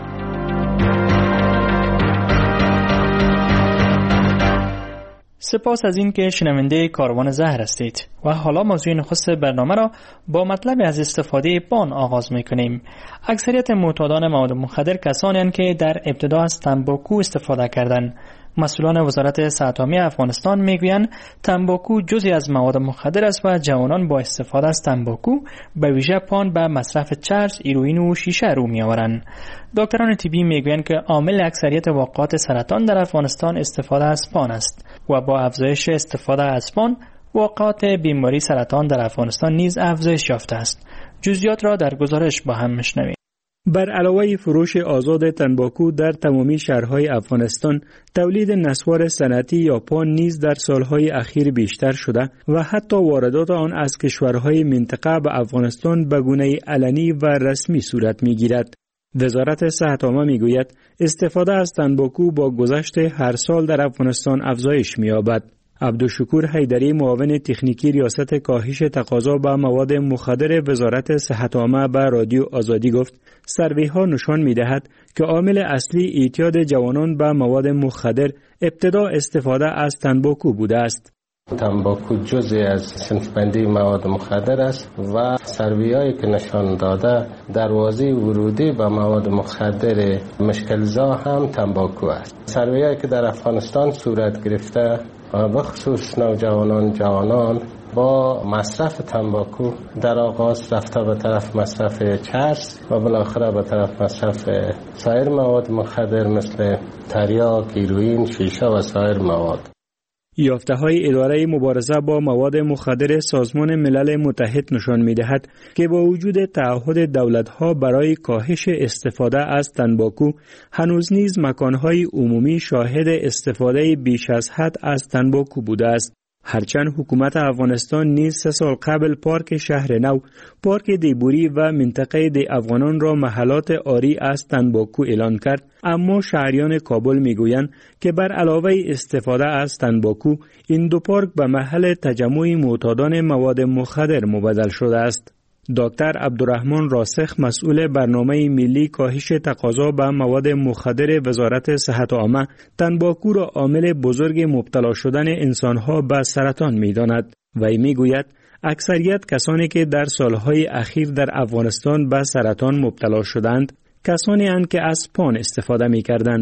سپاس از این که شنونده کاروان زهر هستید و حالا موضوع نخست برنامه را با مطلب از استفاده پان آغاز میکنیم. اکثریت معتادان مواد مخدر کسانی هستند که در ابتدا از تنباکو استفاده کردند. مسئولان وزارت صحت عامه افغانستان میگویند تنباکو جزئی از مواد مخدر است و جوانان با استفاده از تنباکو به ویژه پان به مصرف چرس، هیروئین و شیشه رو میآورند. دکتران طبی میگویند که عامل اکثریت واقعات سرطان در افغانستان استفاده از پان است و با افزایش استفاده از پان واقعات بیماری سرطان در افغانستان نیز افزایش یافته است. جزئیات را در گزارش با هم میشنویم. بر علاوه فروش آزاد تنباکو در تمامی شهرهای افغانستان، تولید نسوار صنعتی یا پان نیز در سالهای اخیر بیشتر شده و حتی واردات آن از کشورهای منطقه به افغانستان به گونه علنی و رسمی صورت می‌گیرد. وزارت صحت عامه می‌گوید استفاده از تنباکو با گذشت هر سال در افغانستان افزایش می‌یابد. عبدالشکور حیدری معاون تکنیکی ریاست کاهش تقاضا به مواد مخدر وزارت صحت عامه به رادیو آزادی گفت سروی‌ها نشان می‌دهد که عامل اصلی اعتیاد جوانان به مواد مخدر ابتدا استفاده از تنباکو بوده است. تنباکو جزئی از صنف‌بندی مواد مخدر است و سروی‌هایی که نشان داده دروازه ورودی به مواد مخدر مشکل‌زا هم تنباکو است. سروی‌هایی که در افغانستان صورت گرفته و به خصوص نوجوانان جوانان با مصرف تنباکو در آغاز رفته به طرف مصرف چرس و بالاخره به طرف مصرف سایر مواد مخدر مثل تریاک، هیروئین، شیشه و سایر مواد. یافته‌های اداره مبارزه با مواد مخدر سازمان ملل متحد نشان می‌دهد که با وجود تعهد دولت‌ها برای کاهش استفاده از تنباکو، هنوز نیز مکان‌های عمومی شاهد استفاده بیش از حد از تنباکو بوده است. هرچند حکومت افغانستان نیز سه سال قبل پارک شهر نو، پارک دیبوری و منطقه دی افغانان را محلات عاری از تنباکو اعلان کرد، اما شهریان کابل میگویند که بر علاوه استفاده از تنباکو، این دو پارک به محل تجمع معتادان مواد مخدر مبدل شده است. دکتر عبدالرحمن راسخ مسئول برنامه ملی کاهش تقاضا به مواد مخدر وزارت صحت عامه تنباکو را عامل بزرگ مبتلا شدن انسانها به سرطان می‌داند. وی می‌گوید اکثریت کسانی که در سالهای اخیر در افغانستان به سرطان مبتلا شدند کسانی اند که از پان استفاده می‌کردند.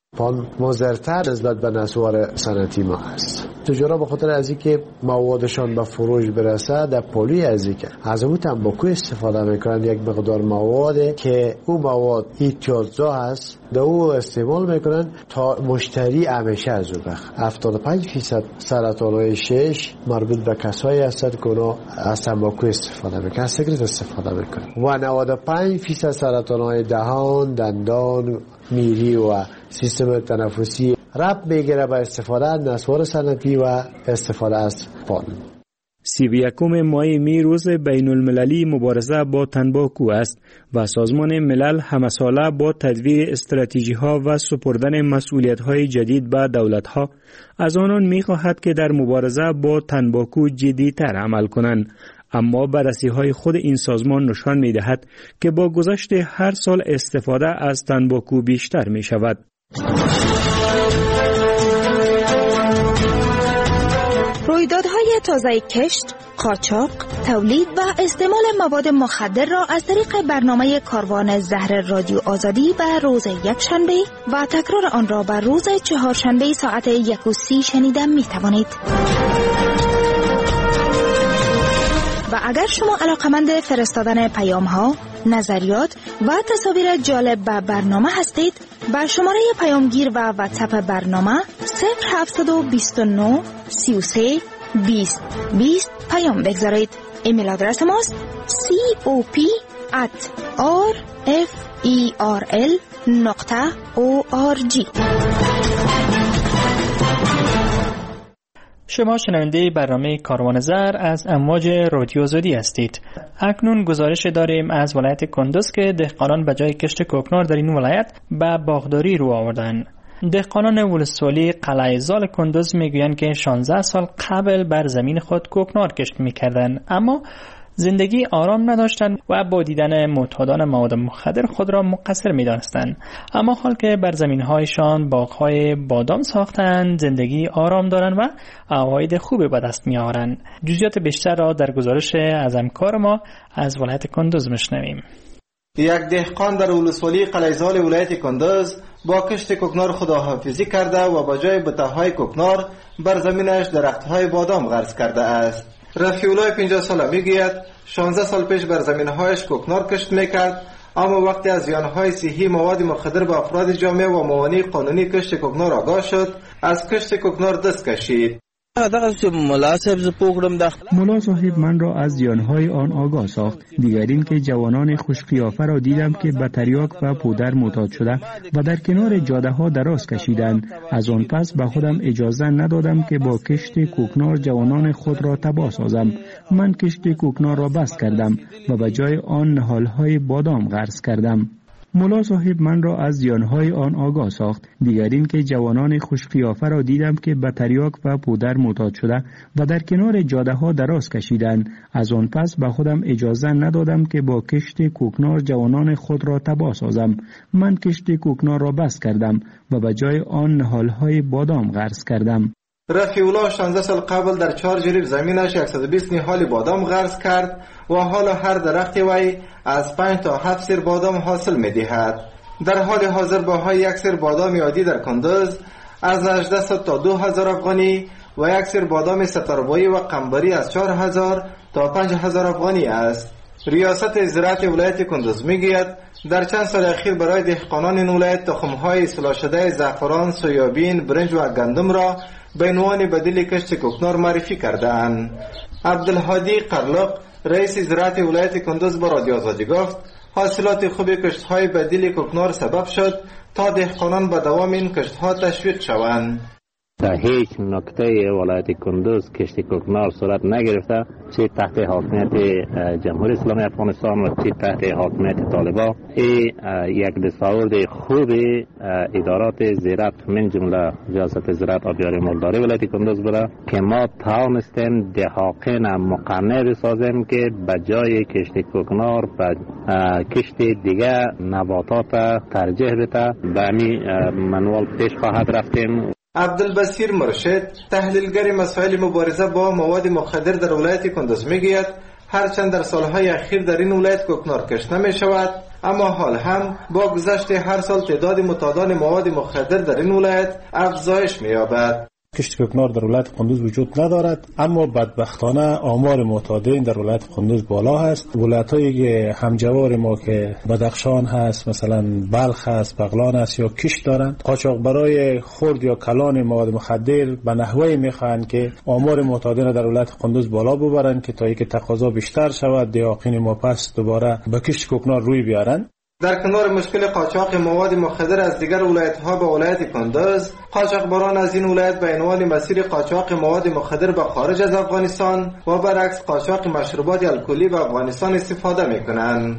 پان مضرتر نسبت به نسوار صنعتی ما هست. تجارا به خاطر از اینکه موادشان به فروش برسه در پلوی از اینکه از اون تنباکو استفاده میکنن، یک مقدار مواد که اون مواد امتیازها هست در او استعمال میکنن تا مشتری همیشه از اون بخ. هفتاد و پنج درصد سرطانهای شش مربوط به کسایی هستند که اونا از تنباکو استفاده میکنن، از سیگارت استفاده میکنن و نود و پنج درصد سرطانهای دهان، دندان، میری و سیستم تنفسی رب میگیره به استفاده از نسوار صنعتی و استفاده از پان. سی و یکم ماه می روز بین المللی مبارزه با تنباکو است و سازمان ملل همساله با تدویر استراتژی ها و سپردن مسئولیت های جدید به دولت ها از آنان می خواهد که در مبارزه با تنباکو جدی‌تر عمل کنند. اما بررسی های خود این سازمان نشان می دهد که با گذشت هر سال استفاده از تنباکو بیشتر می شود. رویدادهای تازه کشت، قاچاق، تولید و استعمال مواد مخدر را از طریق برنامه کاروان زهر رادیو آزادی به روز یکشنبه و تکرار آن را به روز چهارشنبه ساعت یک و سی شنیده می توانید. و اگر شما علاقمند فرستادن پیام ها، نظریات و تصاویر جالب به برنامه هستید، با شماره پیامگیر و واتساپ برنامه صفر هفت دو نه سی و سه بیست بیست پیام بگذارید. ایمیل آدرس ماست cop at rferl نقطه org. شما شنونده برنامه کاروان زر از امواج رادیو آزادی هستید. اکنون گزارش داریم از ولایت کندوز که دهقانان به جای کشت کوکنار در این ولایت به باغداری رو آوردن. دهقانان ولسوالی قلعه زال کندوز میگویند که شانزده سال قبل بر زمین خود کوکنار کشت میکردند، اما زندگی آرام نداشتند و با دیدن معتادان مواد مخدر خود را مقصر می‌دانستند. اما حال که بر زمین‌هایشان باغ‌های بادام ساختند، زندگی آرام دارند و عواید خوبی به دست می‌آورند. جزئیات بیشتر را در گزارش از همکار ما از ولایت کندوز می‌شنویم. یک دهقان در ولسوالی قلعه زال ولایت کندوز با کشت کوکنار خداحافظی کرده و به جای بته‌های کوکنار بر زمینش درخت‌های بادام غرس کرده است. رفیع‌الله پنجاه ساله میگوید شانزده سال پیش بر زمین‌هایش کوکنار کشت میکرد، اما وقتی از زیان‌های صحی مواد مخدر به افراد جامعه و موانع قانونی کشت کوکنار آگاه شد، از کشت کوکنار دست کشید. ملا صاحب من را از زیانهای آن آگاه ساخت. دیگر این که جوانان خوشقیافه را دیدم که به تریاک و پودر معتاد شده و در کنار جاده ها دراز کشیدند. از آن پس به خودم اجازه ندادم که با کشت کوکنار جوانان خود را تباه سازم. من کشت کوکنار را بس کردم و به جای آن نهالهای بادام غرس کردم. ملا صاحب من را از زیانهای آن آگاه ساخت. دیگر این که جوانان خوشقیافه را دیدم که به تریاک و پودر معتاد شده و در کنار جاده ها دراز کشیدند. از آن پس به خودم اجازه ندادم که با کشت کوکنار جوانان خود را تباه سازم. من کشت کوکنار را بس کردم و به جای آن نهالهای بادام غرس کردم. رفیع‌الله شانزده سال قبل در چهار جریب زمینش صد و بیست نهال بادام غرس کرد و حالا هر درخت وی از پنج تا هفت سیر بادام حاصل می دهد. در حال حاضر باهای یک سیر بادام عادی در کندوز از هجده تا دو هزار افغانی و یک سیر بادام ستاربایی و قنبری از چهار هزار تا پنج هزار افغانی است. ریاست زراعت ولایت کندوز میگوید در چند سال اخیر برای دهقانان این ولایت تخم‌های اصلاح شده زعفران، سویابین، برنج و گندم را به عنوان بدیل کشت کوکنار معرفی کرده‌اند. عبدالهادی قرلق رئیس زراعت ولایت کندوز با رادیو آزادی گفت حاصلات خوب کشت‌های بدیل کوکنار سبب شد تا دهقانان به دوام این کشت‌ها تشویق شوند. در هیچ نقطه ولایت کندوز کشت کوکنار صورت نگرفته، چه تحت حاکمیت جمهوری اسلامی افغانستان و چه تحت حاکمیت طالبان. این یک دستاورد خوب ادارات زراعت من جمله ریاست زراعت آبیاری مولداری ولایت کندوز بوده که ما توانستیم دهاقین مقنع بسازیم که به جای کشت کوکنار به کشت دیگه نباتات ترجیح بده. به همین منوال پیش خواهد رفتیم. عبدالبصیر مرشد تحلیلگر مسائل مبارزه با مواد مخدر در ولایت کندوز میگوید هرچند در سالهای اخیر در این ولایت کوکنار کشت نمی شود، اما حال هم با گذشت هر سال تعداد متادان مواد مخدر در این ولایت افزایش می یابد. کشت کوکنار در ولایت قندوز وجود ندارد، اما بدبختانه آمار معتادین در ولایت قندوز بالا هست. ولایت‌های همجوار ما که بدخشان هست، مثلا بلخ هست، بغلان هست یا کشت دارند، قاچاق برای خرد یا کلان مواد مخدر به نحوی میخواهند که آمار معتادین در ولایت قندوز بالا ببرند که تا اینکه تقاضا بیشتر شود دیاقین ما پس دوباره به کشت کوکنار روی بیارند. در کنار مشکل قاچاق مواد مخدر از دیگر ولایت‌ها به ولایت کندوز، قاچاقبران از این ولایت به عنوان مسیر قاچاق مواد مخدر به خارج از افغانستان و برعکس قاچاق مشروبات الکلی به افغانستان استفاده می‌کنند.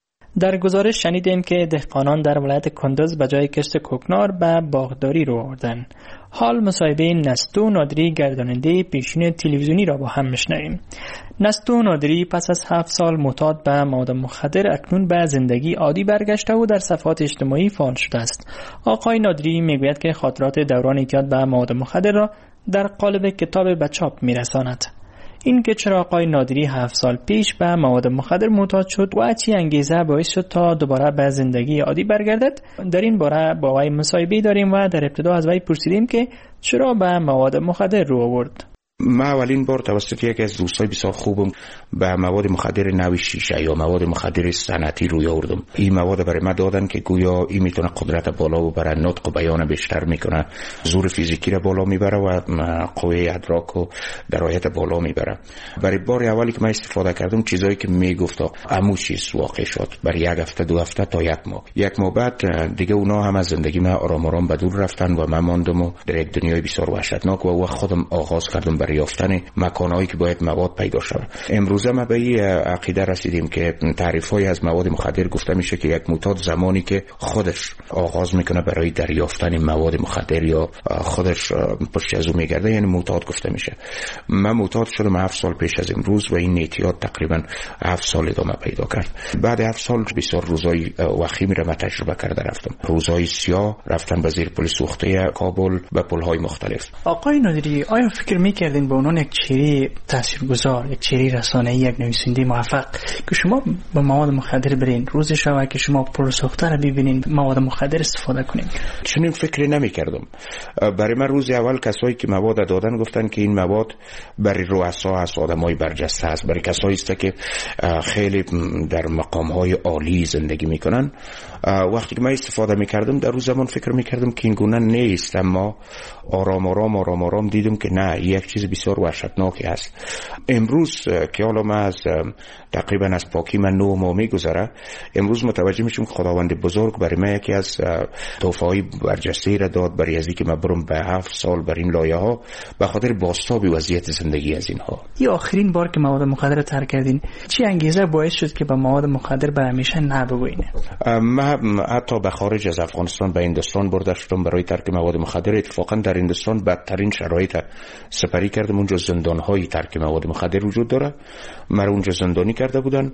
در گزارش شنیدیم که دهقانان در ولایت کندوز به جای کشت کوکنار به باغداری رو آوردن. حال مصاحبه نستو نادری گرداننده پیشین تلویزیونی را با هم میشنویم. نستو نادری پس از هفت سال معتاد به مواد مخدر اکنون به زندگی عادی برگشته و در صفحات اجتماعی فعال شده است. آقای نادری میگوید که خاطرات دوران اعتیاد به مواد مخدر را در قالب کتاب به چاپ میرساند. این که چرا آقای نادری هفت سال پیش به مواد مخدر معتاد شد و چه انگیزه باعث شد تا دوباره به زندگی عادی برگردد، در این باره با وی مصاحبه داریم و در ابتدا از وی پرسیدیم که چرا به مواد مخدر رو آورد. من اولین بار توسط یکی از دوستای بسیار خوبم به مواد مخدر نوع شیشه یا مواد مخدر صنعتی روی آوردم. این مواد برای من دادن که گویا این میتونه قدرت بالا ببره، نطق و بیان بیشتر میکنه، زور فیزیکی را بالا میبره و قوه ادراک و درایت بالا میبره. برای بار اولی که من استفاده کردم چیزایی که میگفتا عمو چیز واقع شد. برای یک هفته دو هفته تا یک ماه یک ماه بعد دیگه اونا هم از زندگی من آرام آرام به دور رفتن و من ماندم و در یک دنیای بسیار وحشتناک و خودم آغاز کردم برای یافتن مکانهایی که باید مواد پیدا شود. امروزه ما به این عقیده رسیدیم که تعریف‌های از مواد مخدر گفته میشه که یک معتاد زمانی که خودش آغاز میکنه برای دریافتن مواد مخدر یا خودش پشت از اون میگرده، یعنی معتاد گفته میشه. من معتاد شدم هفت سال پیش از امروز و این اعتیاد تقریبا هفت سال ادامه پیدا کرد. بعد هفت سال بسیار روزای وخیمی را من تجربه کرده رفتم. روزای سیاه رفتن به زیر پل سوخته کابل به پل‌های مختلف. آقای نادری، آیا فکر میکردین به عنوان یک چهره تاثیرگذار، یک چهره رسانه‌ای، یک نویسنده موفق که شما به مواد مخدر برین، روزی شب که شما پل سوخته را ببینین مواد مخدر استفاده کنین؟ چنین فکری نمیکردم. برای من روز اول کسایی که مواد دادن گفتن که این مواد برای رؤسا هست، آدمای برجسته است، برای کسایی است که خیلی در مقام‌های عالی زندگی میکنن. وقتی که من استفاده میکردم در روز زمان فکر میکردم که این گونه نیست، اما آرام آرام آرام آرام دیدم که نه، یک چیز بسیار وحشتناکی است. امروز که حالا من از تقریبا از پاکی من نو ماه میگذره، امروز متوجه میشم که خداوند بزرگ برای من یکی از تحفه‌های برجسته را داد، برای ازی که من برم به هفت سال بر این لایه ها به خاطر بازتاب وضعیت زندگی از اینها. این آخرین بار که مواد مخدر ترک کردین چی انگیزه باعث شد که به مواد مخدر به همیشه نه بگوین؟ من حتی به خارج از افغانستان به هندوستان برده شدم برای ترک مواد مخدر. اتفاقا در هندوستان بدترین شرایط سپری کردم. اونجا زندان‌های ترک مواد مخدر وجود داره. من اونجا زندانی کرده بودن.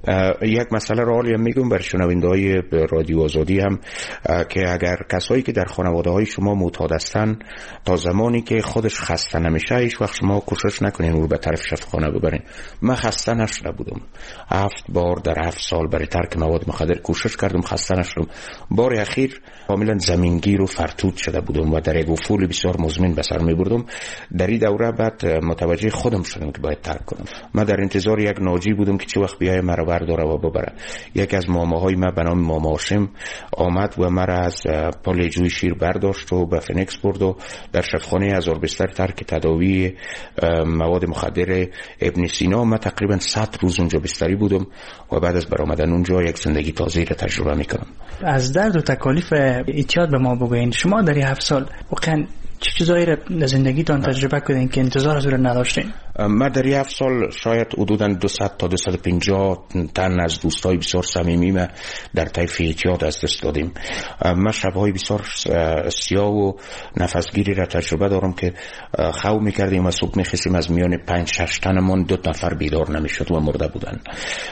یک مسئله را حالی هم میگم برای شنونده‌های رادیو آزادی هم که اگر کسایی که در خانواده‌های شما معتاد هستن تا زمانی که خودش خسته نمیشه هیچ وقت شما کوشش نکنین او رو به طرف شفاخانه ببرین. من خسته نشده بودم. هفت بار در هفت سال برای ترک مواد مخدر کوشش کردم، خسته نشدم. بار اخیر کاملا زمینگیر و فرتود شده بودم و در یک افول بسیار مزمن به سر میبردم. در این دوره بعد متوجه خودم شدم که باید ترک کنم. من در انتظار یک ناجی بودم که چه وقت بیای مرا برداره و ببره. یک از ماماهای من به نام ماما هاشم آمد و مرا از پل جوی شیر برداشت و به فنکس برد و در شفاخانه هزار بستر ترک تداوی مواد مخدر ابن سینا من تقریبا صد روز اونجا بستری بودم و بعد از برآمدن اونجا یک زندگی تازه را تجربه میکنم. از درد و تکالیف اعتیاد به ما بگوین. شما در هفت سال واقعا چه چیزایی را زندگیتان تجربه کردین که انتظار از اون نداشتین؟ ما در این هفت سال شاید حدوداً دویست تا دویست و پنجاه تن از دوستای بسیار صمیمی ما در طیف اعتیاد از دست دادیم. من شب‌های بسیار سیاه و نفسگیری را تجربه دارم که خواب می‌کردیم و صبح می‌خواستیم از میان پنج شش تنمون دو نفر بیدار نمی‌شد و مرده بودن.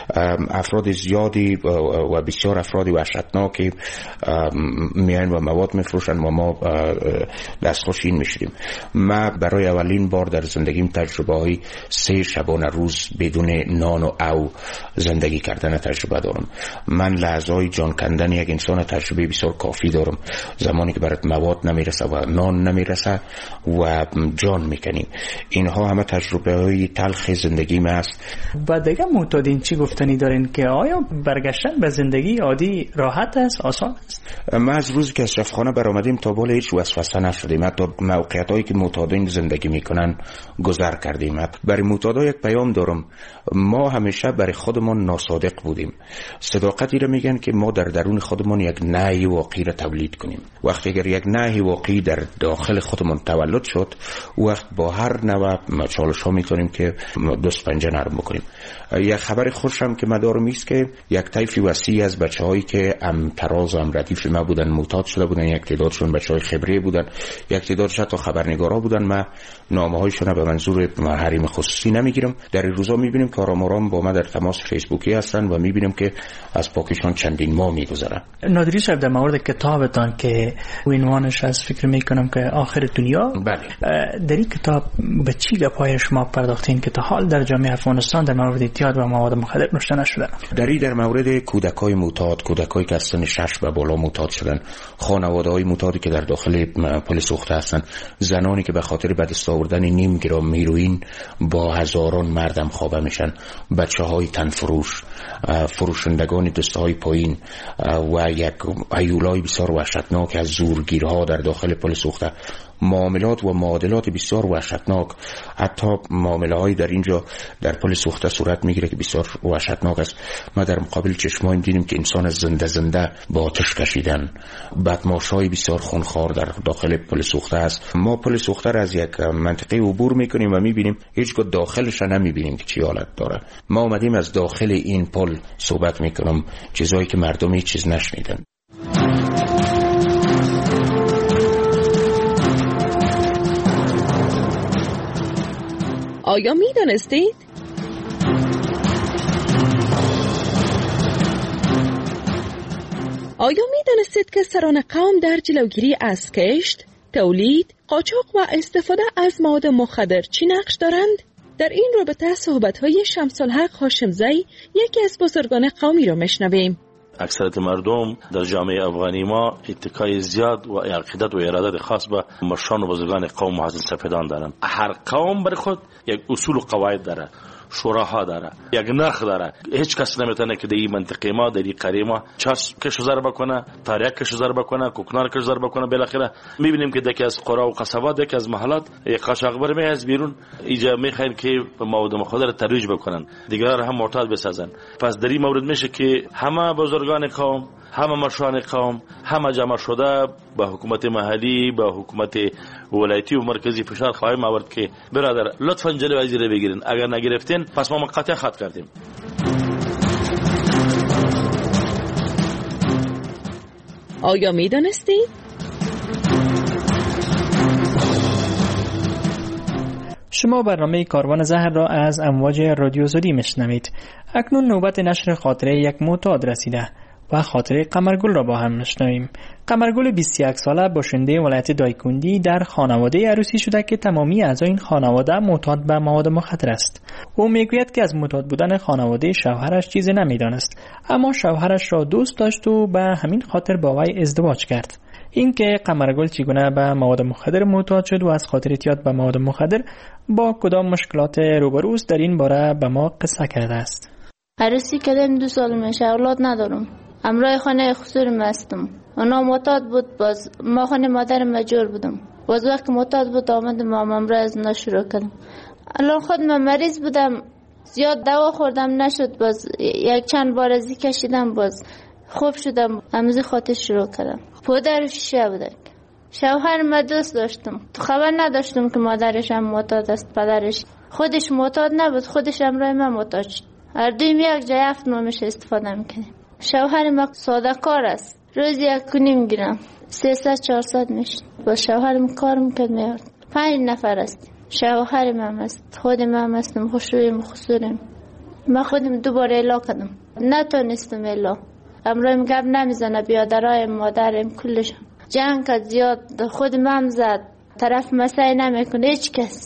افراد زیادی و بسیار افرادی وحشتناکی میان و مواد می‌فروشن و ما دستخوش این می‌شدیم. ما برای اولین بار در زندگیم تجربه‌های بالای سه شبانه روز بدون نان و او زندگی کردن تجربه دارم. من لحظه‌های جان کندن یک انسان تجربه بسیار کافی دارم، زمانی که برات مواد نمیرسه و نان نمیرسه و جان میکنی. اینها همه تجربه های تلخ زندگی من است. و دیگه معتادین چی گفتنی دارین که آیا برگشتن به زندگی عادی راحت است، آسان است؟ ما از روزی که از شفاخانه برآمدیم تا بالا هیچ وسوسه نشدیم. حتی موقعیت هایی که معتادین زندگی میکنن گذر کردیم. برای معتادا یک پیام دارم، ما همیشه برای خودمان ناصادق بودیم. صداقتی رو میگن که ما در درون خودمان یک نهی واقعی را تولید کنیم. وقتی اگر یک نهی واقعی در داخل خودمان تولد شد، وقت با هر نوع چالش ها میتونیم که دست پنجه نرم بکنیم. یک خبر خوشم که ما دارم است که یک طیف وسیع از بچه‌هایی که ام تراز و ام ردیف ما بودن معتاد شده بودن، یک تعدادشون بچه‌های خبره بودن، یک تعدادش حتی خبرنگارا بودن. ما نامه‌هایشون به منظور حریم خصوصی نمیگیرم. در این روزا میبینیم که آرام آرام با ما در تماس فیسبوکی هستن و میبینیم که از پاکستان چندین ماه میگذرن. نادری صاحب، در مورد کتابتان که عنوانش از فکر میکنم که آخر دنیا، بله، در این کتاب به چی گپای شما پرداختین که تا حال در جامعه افغانستان در مورد اعتیاد و مواد مخدر نوشته نشده؟ در این در مورد کودکای معتاد، کودکایی که از سن شش به بالا معتاد شدن، خانواده‌های معتادی که در داخل پل سوخته هستن، زنانی که به خاطر به دست آوردن نیم گرم هیروئین با هزاران مردم خوابه میشن، بچه‌های تنفروش، فروشندگان دسته‌های پایین و یک هیولای بسیار وحشتناک از زورگیرها در داخل پل سوخته، معاملات و معادلات بسیار وحشتناک. حتی معامله‌های در اینجا در پل سوخته صورت میگیره که بسیار وحشتناک است. ما در مقابل چشمایم دیدیم که انسان زنده زنده با آتش کشیدن، بدماشای بسیار خونخوار در داخل پل سوخته است. ما پل سوخته را از یک منطقه عبور میکنیم و میبینیم هیچگاه داخلش را نمیبینیم که چی حالت داره. ما اومدیم از داخل این پل صحبت میکنم، چیزایی که مردم هیچ چیز نشنیدن. آیا می دانستید؟ آیا می دانستید که سران قوم در جلوگیری از کشت، تولید، قاچاق و استفاده از مواد مخدر چی نقش دارند؟ در این رابطه صحبت‌های شمس الحق هاشمزی، یکی از بزرگان قومی را میشنویم. اکثریت مردم در جامعه افغانی ما اتکای زیاد و عقیدت و ارادت خاص به مشان و بزرگان قوم محسن سپیدان دارند. هر قوم بر خود یک اصول و قواعد داره، شوراها داره، یک نرخ داره. هیچ کس نمیتونه که در این منطقه ما، در این قریه ما چاس کش ضرب بکنه، تاریک کش ضرب بکنه، کوکنار کش ضرب بکنه. بالاخره میبینیم که دکی از قرا و قصبات، دکی از محلات یک قاچاقبر می از بیرون اینجا میخواین که مواد مخدر ترویج بکنن، دیگر هم معتاد بسازن. پس در این مورد میشه که همه بزرگان قوم، همه مشان قوم، همه جمع شده با حکومت محلی، با حکومت ولایتی و مرکزی فشار خواهیم آورد که برادر لطفاً جلوی از رو بگیرین، اگر نگرفتین پس ما قطع خط کردیم. آیا می دانستید؟ شما برنامه کاروان زهر را از امواج رادیو زدی میشنوید. اکنون نوبت نشر خاطره یک معتاد رسیده و خاطره قمرگل را با هم میشنویم. قمرگل بیست و یک ساله باشنده ولایت دایکندی در خانواده عروسی شده که تمامی اعضای این خانواده معتاد به مواد مخدر است. او میگوید که از معتاد بودن خانواده شوهرش چیزی نمیدانست، اما شوهرش را دوست داشت و به همین خاطر با وی ازدواج کرد. اینکه قمرگل چگونه به مواد مخدر معتاد شد و از خاطر اعتیاد به مواد مخدر با کدام مشکلات روبروست در این باره به ما قصه کرده است. عروسی کردم، دو سال میشه، اولاد ندارم. امرای خانه خسورم هستم. اونا معتاد بود، باز ما خانه مادر مجور بودم. باز وقت معتاد بود آمدم و امرای از اونا شروع کردم. الان خود من مریض بودم، زیاد دوا خوردم نشد، باز یک چند بار ازی کشیدم، باز خوب شدم، امزی خاطر شروع کردم. پدر شیشه بودن. شوهر ما دوست داشتم، تو خبر نداشتم که مادرش هم معتاد است. پدرش خودش معتاد نبود، خودش امرای من معتاد شد. هر دویم یک جای هفت ماه میشه استفاده میکنیم. شوهر ما ساده کار است، روزی یک کنی میگیرم، سیصد چهارصد میشه. با شوهرم کار میکرد میارد. پنج نفر است. شوهر من است، خود من هستم، خوشویم خسوریم. ما خودم دوباره اعلا کردم، نتونستم اعلا. امرویم گب نمیزنه، بیادرایم، مادرم، کلشم جنگ که زیاد خود من زد، طرف مسای نمیکنه هیچ کسی.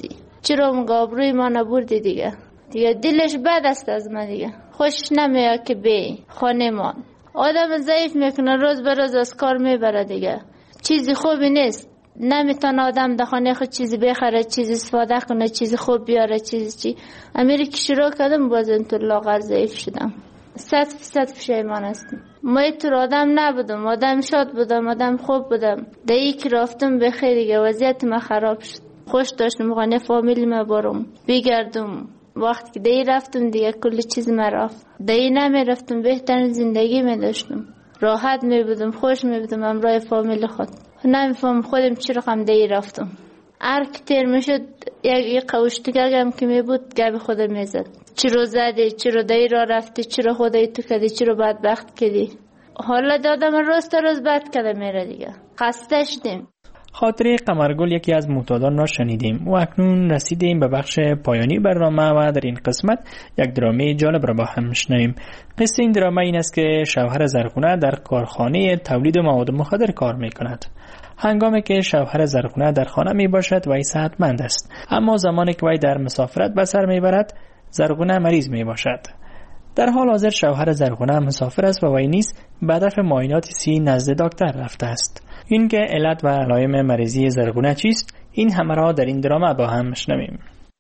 چرا مگابروی ما نبردی دیگه. دیگه دلش بد است از من دیگه. خوش نمیاد که بی خانه ما. آدم ضعیف میکنه، روز به روز از کار میبره دیگه. چیزی خوبی نیست. نمیتونه آدم در خانه خود چیزی بخره، چیزی استفاده کنه، چیزی خوب بیاره، چیزی چی. امیری که شروع کردم باز اینطور لاغر ضعیف شدم. صد فیصد پشیمان هستم. ما اینطور آدم نبودم، آدم شاد بودم، آدم خوب بودم. دیگه که رفتم بخیر دیگه وضعیت ما خراب شد. خوش داشتم خانه فامیلی ما برم بگردم. وقتی که دی رفتم دیگه کل چیز ما رفت. دی نمی رفتم بهترین زندگی می داشتم. راحت می بودم، خوش می بودم همراه فامیل خود. نمیفهم خودم چی رقم دی رفتم. هر که تیر می شد یک قوشتگرگم که می بود گب خودم می زد. چی رو زدی، چی رو دی را رفتی، چی رو خودی تو کدی، چی رو بدبخت کدی. حالا دادم روز تا روز بد کده میره دیگه. خسته شدیم. خاطره قمرگل یکی از معتادان را شنیدیم و اکنون رسیدیم به بخش پایانی برنامه و در این قسمت یک درامه جالب را با هم میشنویم. قصه این درامه این است که شوهر زرخونه در کارخانه تولید مواد مخدر کار میکند. هنگامی که شوهر زرخونه در خانه می باشد وی صحتمند است، اما زمانی که وی در مسافرت به سر میبرد زرخونه مریض می باشد. در حال حاضر شوهر زرخونه مسافر است و وی نیز به هدف معاینات سی نزد دکتر رفته است. این که علت و علائم مریضی زرخونه چیست، این همه را در این درامه با هم میشنویم.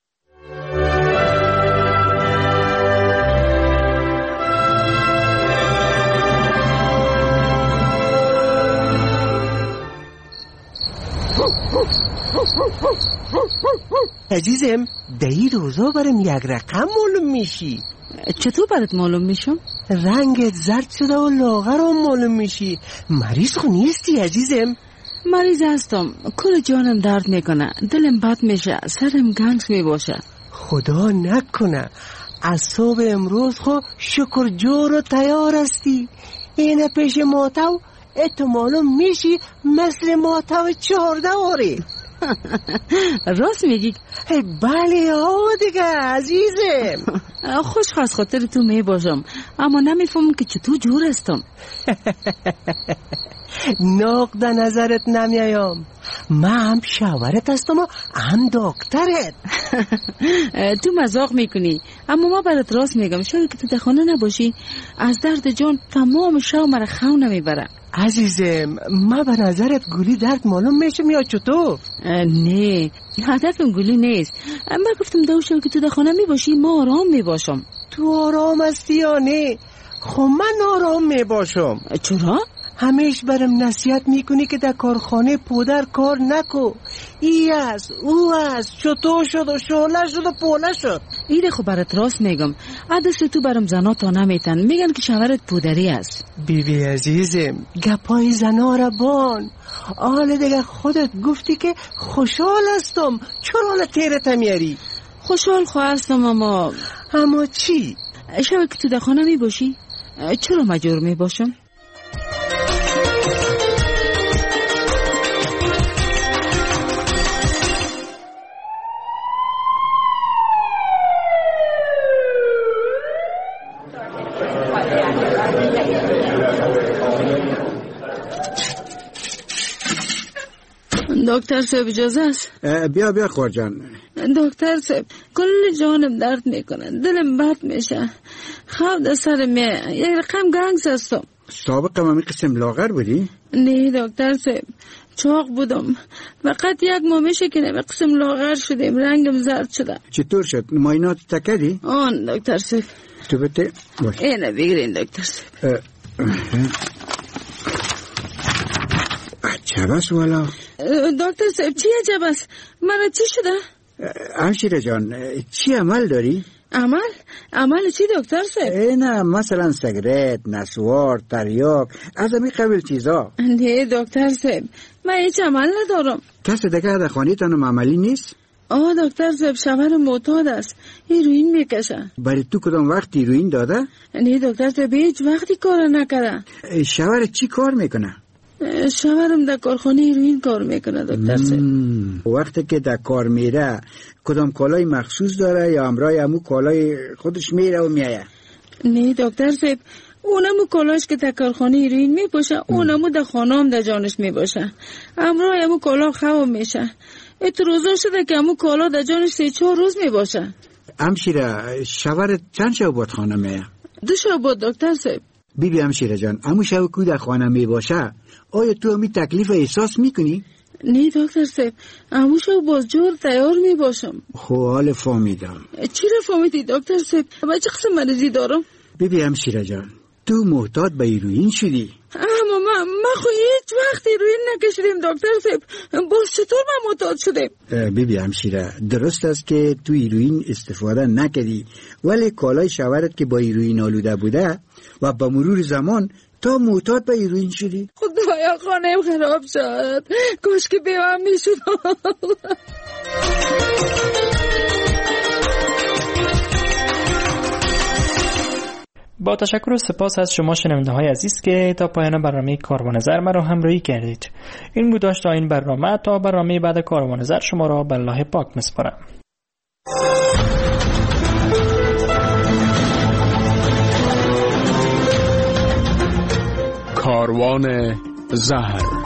عزیزم دهی روزا برم یک رقم معلوم میشی. چطور برات معلوم میشم؟ رنگت زرد شده و لاغر هم معلوم میشی. مریض خو نیستی عزیزم؟ مریض هستم، کل جانم درد میکنه، دلم بد میشه، سرم گنگ میباشه. خدا نکنه از صبح امروز خو شکر جور و تیار هستی. اینه پیش ماتو اتو معلوم میشی مثل ماتو چهارده آره. راست میگی؟ بله ها دیگه عزیزم. خوش خواست خاطر تو میباشم، اما نمیفهمم که چطور جور هستم. نقد نظرت نمیایم. من هم شاورت هستم و هم دکترت. تو مزاق میکنی، اما ما برات راست میگم. شاید که تو در خانه نباشی از درد جان تمام شو مرا خو نمیبره. عزیزم ما به نظرت گولی درد معلوم میشم یا چطور؟ نه هدفم گولی نیست. من گفتم دو شو که تو در خانه میباشی ما آرام میباشم. تو آرام هستی یا نه؟ خب من آرام میباشم. چرا؟ همیش برم نصیحت میکنی که در کارخانه پودر کار نکو. ای است او است چطور شد و شعله شد و پوله شد. ایده خب برات راست میگم. عدس تو برم زنا تا نمیتن، میگن که شوهرت پودری است. بیبی عزیزم گپای زنا را بان. آل دیگه خودت گفتی که خوشحال هستم، چرا حالا تیرت میاری؟ خوشحال خواه هستم اما اما چی؟ شبه که تو در خانه میباشی چرا مجبور میباشم؟ دکتر صاحب اجازه است؟ بیا بیا خور جان. دکتر صاحب کل جانم درد میکنه، دلم بد میشه، خواب در سر می یک رقم گنگس هستم. سابق هم همی قسم لاغر بودی؟ نه دکتر صاحب چاق بودم، فقط یک ماه میشه که به قسم لاغر شدیم، رنگم زرد شده. چطور شد؟ معاینات تکدی؟ آن دکتر صاحب. تو بته باش اینه بگیرین دکتر صاحب. عجب است والا. دکتر صاحب چی عجب است؟ من چی شده؟ همشیره جان چی عمل داری؟ عمل؟ عمل چی دکتر صاحب؟ نه مثلا سیگرت، نسوار، تریاک، از همین قبیل چیزا. نه دکتر صاحب من هیچ عمل ندارم. کسی دیگه در خانه تانم عملی نیست؟ آه دکتر صاحب شوهر معتاد است، هیروئین میکشه. برای تو کدام وقت هیروئین داده؟ نه دکتر صاحب هیچ وقتی کار نکرده. شوهر چی کار میکنه؟ شوهرم در کارخانه هیروئین کار میکنه دکتر صاحب. وقتی که در کار میره کدام کالای مخصوص داره یا همراه همو کالای خودش میره و میایه؟ نه دکتر صاحب اونمو کالاش که در کارخانه هیروئین میپوشه، اونمو در خانه هم در جانش میباشه، همراه همو کالا خواب میشه. اعتراضا شده که همون کالا در جانش سه چهار روز می باشه. همشیره شوهر چند شب بود خانه می؟ دو شب بود دکتر صاحب. بی بی همشیره جان، همون شب که در خانه می باشه آیا تو همی تکلیف احساس میکنی؟ نه دکتر صاحب، همون شب باز جور تیار می باشم. خب حال فهمیدم. چی را فهمیدی دکتر صاحب؟ من چه قسم مریضی دارم؟ بی بی همشیره جان، تو محتاط به هیروئین شدی؟ اما من ما خو هیچ وقت هیروئین نکشیدیم دکتر صاحب. باز چطور من محتاط شدیم؟ بی بی همشیره، درست است که تو هیروئین استفاده نکردی، ولی کالای شوهرت که با هیروئین آلوده بوده و با مرور زمان تا محتاط به هیروئین شدی. خدایا خانه‌ام خراب شد، کاش که بیوام میشد. با تشکر و سپاس از شما شنونده های عزیز که تا پایان برنامه کاروان زر مرا همراهی کردید. این بود داشت تا این برنامه. تا برنامه بعد کاروان زر شما را به الله پاک میسپارم. کاروان زهر